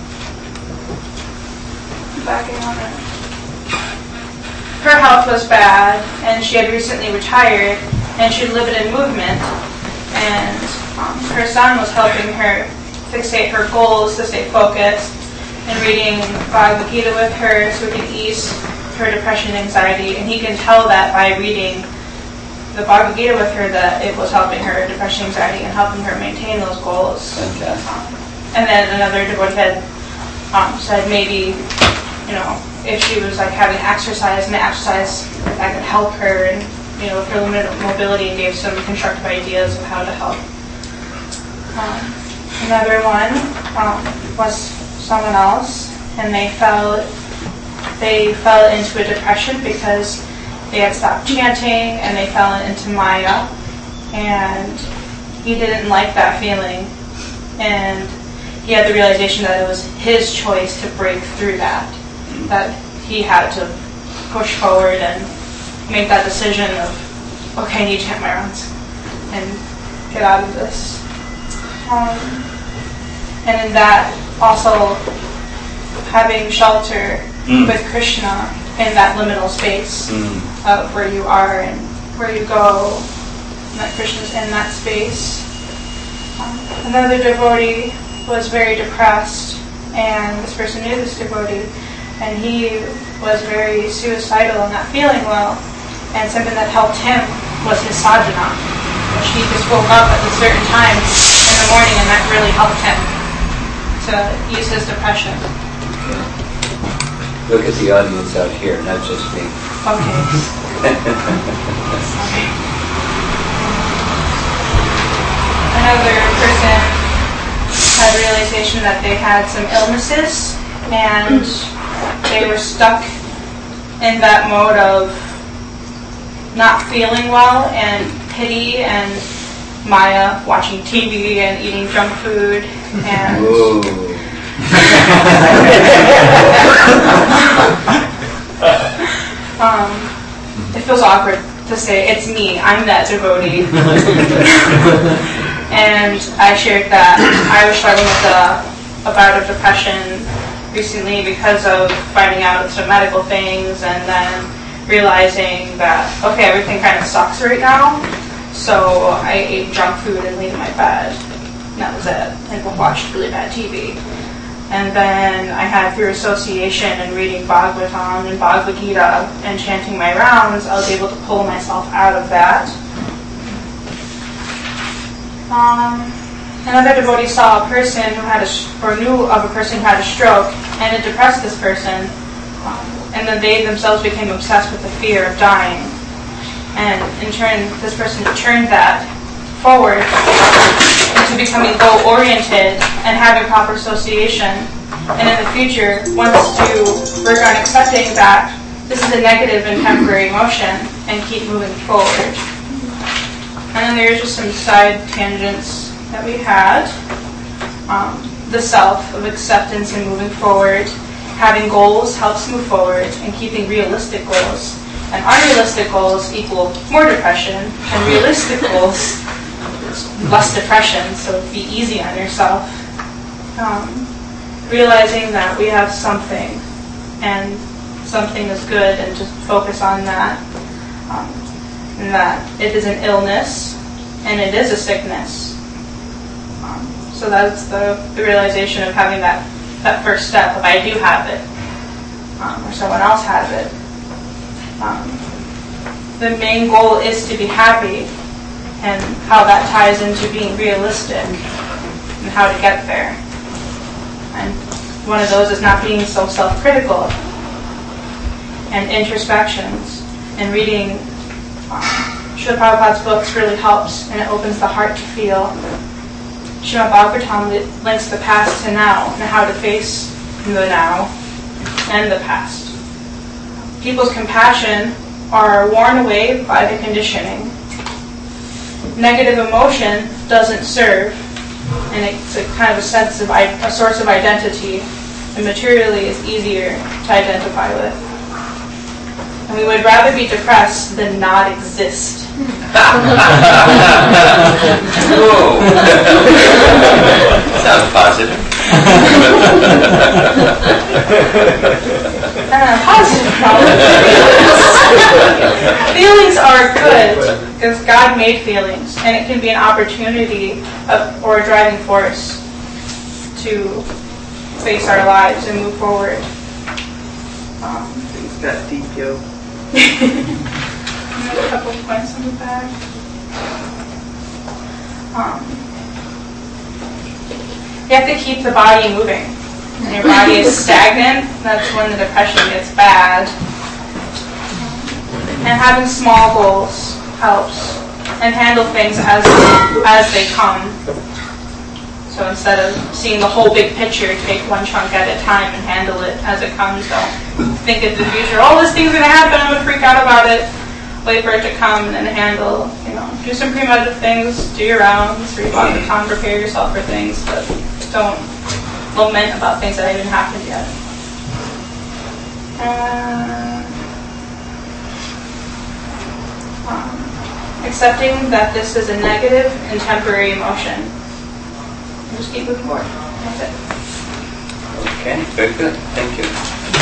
backing on it. Her health was bad, and she had recently retired, and she had limited movement. And her son was helping her fixate her goals to stay focused, and reading Bhagavad Gita with her so it could ease her depression and anxiety. And he can tell that by reading the Bhagavad Gita with her that it was helping her depression, anxiety, and helping her maintain those goals. And then another devotee had said maybe, if she was like having exercise, and the exercise that could help her, and with her limited mobility, and gave some constructive ideas of how to help. Another one was someone else, and they fell into a depression because they had stopped chanting and they fell into Maya, and he didn't like that feeling, and he had the realization that it was his choice to break through that he had to push forward and make that decision of, okay, I need to chant my rounds and get out of this. And in that, also having shelter with Krishna in that liminal space of where you are and where you go, and that Krishna's in that space. Another devotee was very depressed, and this person knew this devotee, and he was very suicidal and not feeling well, and something that helped him was his sadhana, which he just woke up at a certain time in the morning, and that really helped him to ease his depression. Look at the audience out here, not just me. Okay. Another person had a realization that they had some illnesses and they were stuck in that mode of not feeling well and pity and Maya watching TV and eating junk food and it feels awkward to say it's me, I'm that devotee. And I shared that I was struggling with a bout of depression recently because of finding out some medical things and then realizing that, okay, everything kind of sucks right now. So I ate junk food and laid in my bed. And that was it. And watched really bad TV. And then I had, through association and reading Bhagavatam and Bhagavad Gita and chanting my rounds, I was able to pull myself out of that. Another devotee saw a person who had or knew of a person who had a stroke, and it depressed this person. And then they themselves became obsessed with the fear of dying. And in turn, this person turned that forward into becoming goal-oriented and having proper association. And in the future, wants to work on accepting that this is a negative and temporary emotion and keep moving forward. And then there's just some side tangents that we had. The self of acceptance and moving forward. Having goals helps move forward, and keeping realistic goals. And unrealistic goals equal more depression, and realistic goals less depression, so be easy on yourself. Realizing that we have something, and something is good, and just focus on that. And that it is an illness, and it is a sickness. So that's the realization of having that first step of I do have it, or someone else has it. The main goal is to be happy, and how that ties into being realistic and how to get there. And one of those is not being so self-critical, and introspections, and reading Srila Prabhupada's books really helps, and it opens the heart to feel. Srimad Bhagavatam links the past to now, and how to face the now and the past. People's compassion are worn away by the conditioning. Negative emotion doesn't serve, and it's a kind of a source of identity, and materially is easier to identify with. And we would rather be depressed than not exist. Whoa. Sounds positive. Positive feelings are good because God made feelings, and it can be an opportunity or a driving force to face our lives and move forward. Things got deep, yo. Another couple of points on the back. You have to keep the body moving. When your body is stagnant, that's when the depression gets bad. And having small goals helps. And handle things as they come. So instead of seeing the whole big picture, take one chunk at a time and handle it as it comes. Don't think of the future. Oh, this thing's going to happen. I'm going to freak out about it. Wait for it to come and then handle. Do some premeditative things. Do your rounds. Read Bhagavatam. Prepare yourself for things, but don't lament about things that haven't happened yet. Accepting that this is a negative and temporary emotion. And just keep moving forward. That's it. Okay, very good. Thank you.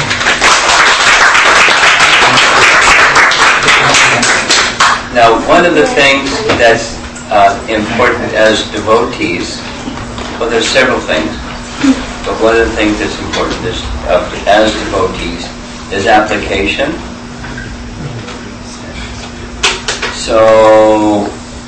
Now, one of the things that's important as devotees, well, there's several things, but one of the things that's important as devotees is application. So,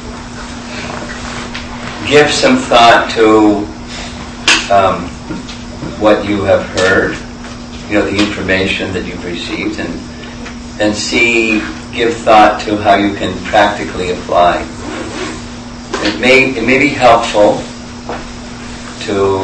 give some thought to what you have heard the information that you've received, and then give thought to how you can practically apply. It may be helpful to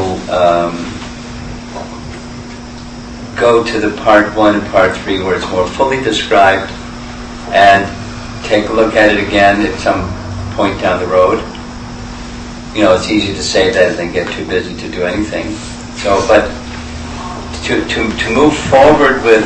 go to the part 1 and part 3 where it's more fully described, and take a look at it again at some point down the road. It's easy to say that and then get too busy to do anything. So, but to move forward with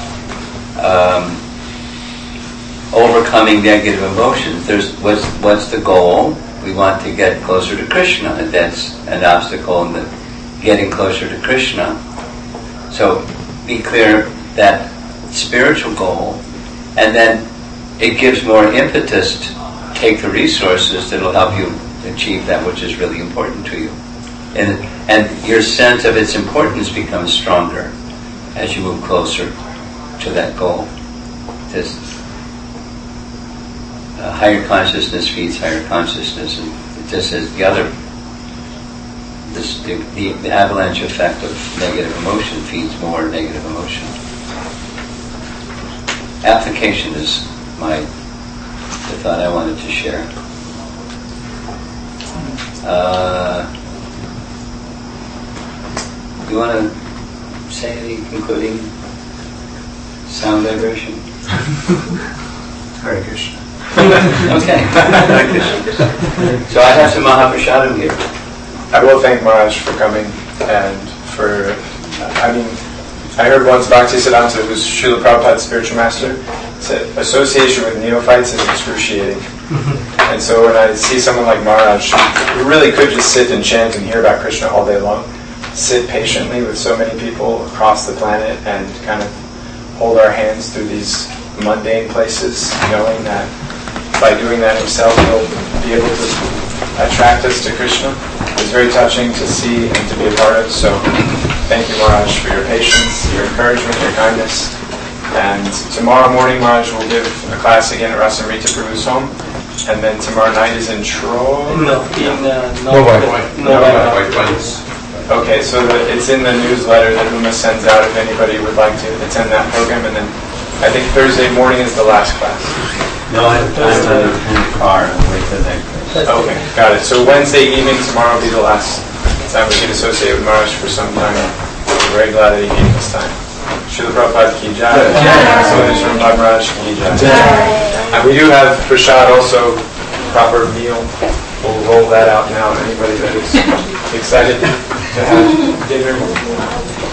overcoming negative emotions, what's the goal? We want to get closer to Krishna, and that's an obstacle in getting closer to Krishna. So be clear that spiritual goal, and then it gives more impetus to take the resources that will help you achieve that which is really important to you. And your sense of its importance becomes stronger as you move closer to that goal. Higher consciousness feeds higher consciousness, and just as the avalanche effect of negative emotion feeds more negative emotion. Application is the thought I wanted to share. You want to say any concluding sound vibration? Hare Krishna. Okay. So I have some Mahaprasadam here. I will thank Maharaj for coming, and I heard once Bhaktisiddhanta, who's Srila Prabhupada's spiritual master, said association with neophytes is excruciating. And so when I see someone like Maharaj, who really could just sit and chant and hear about Krishna all day long, sit patiently with so many people across the planet and kind of hold our hands through these mundane places, knowing that by doing that himself he'll be able to attract us to Krishna, is very touching to see and to be a part of. So thank you, Maharaj, for your patience, your encouragement, your kindness. And tomorrow morning, Maharaj will give a class again at Rasamrita Prabhu's home. And then tomorrow night is in Troy? Okay, so it's in the newsletter that Uma sends out if anybody would like to attend that program. And then I think Thursday morning is the last class. No, I'm in the car. I'm waiting for that. Okay, got it. So Wednesday evening tomorrow will be the last time we can associate with Maharaj for some time. I'm very glad that he gave us time. Srila Prabhupada ki jai. Srila Maharaj ki jai. And we do have prasad also, proper meal. We'll roll that out now. Anybody that is excited to have dinner.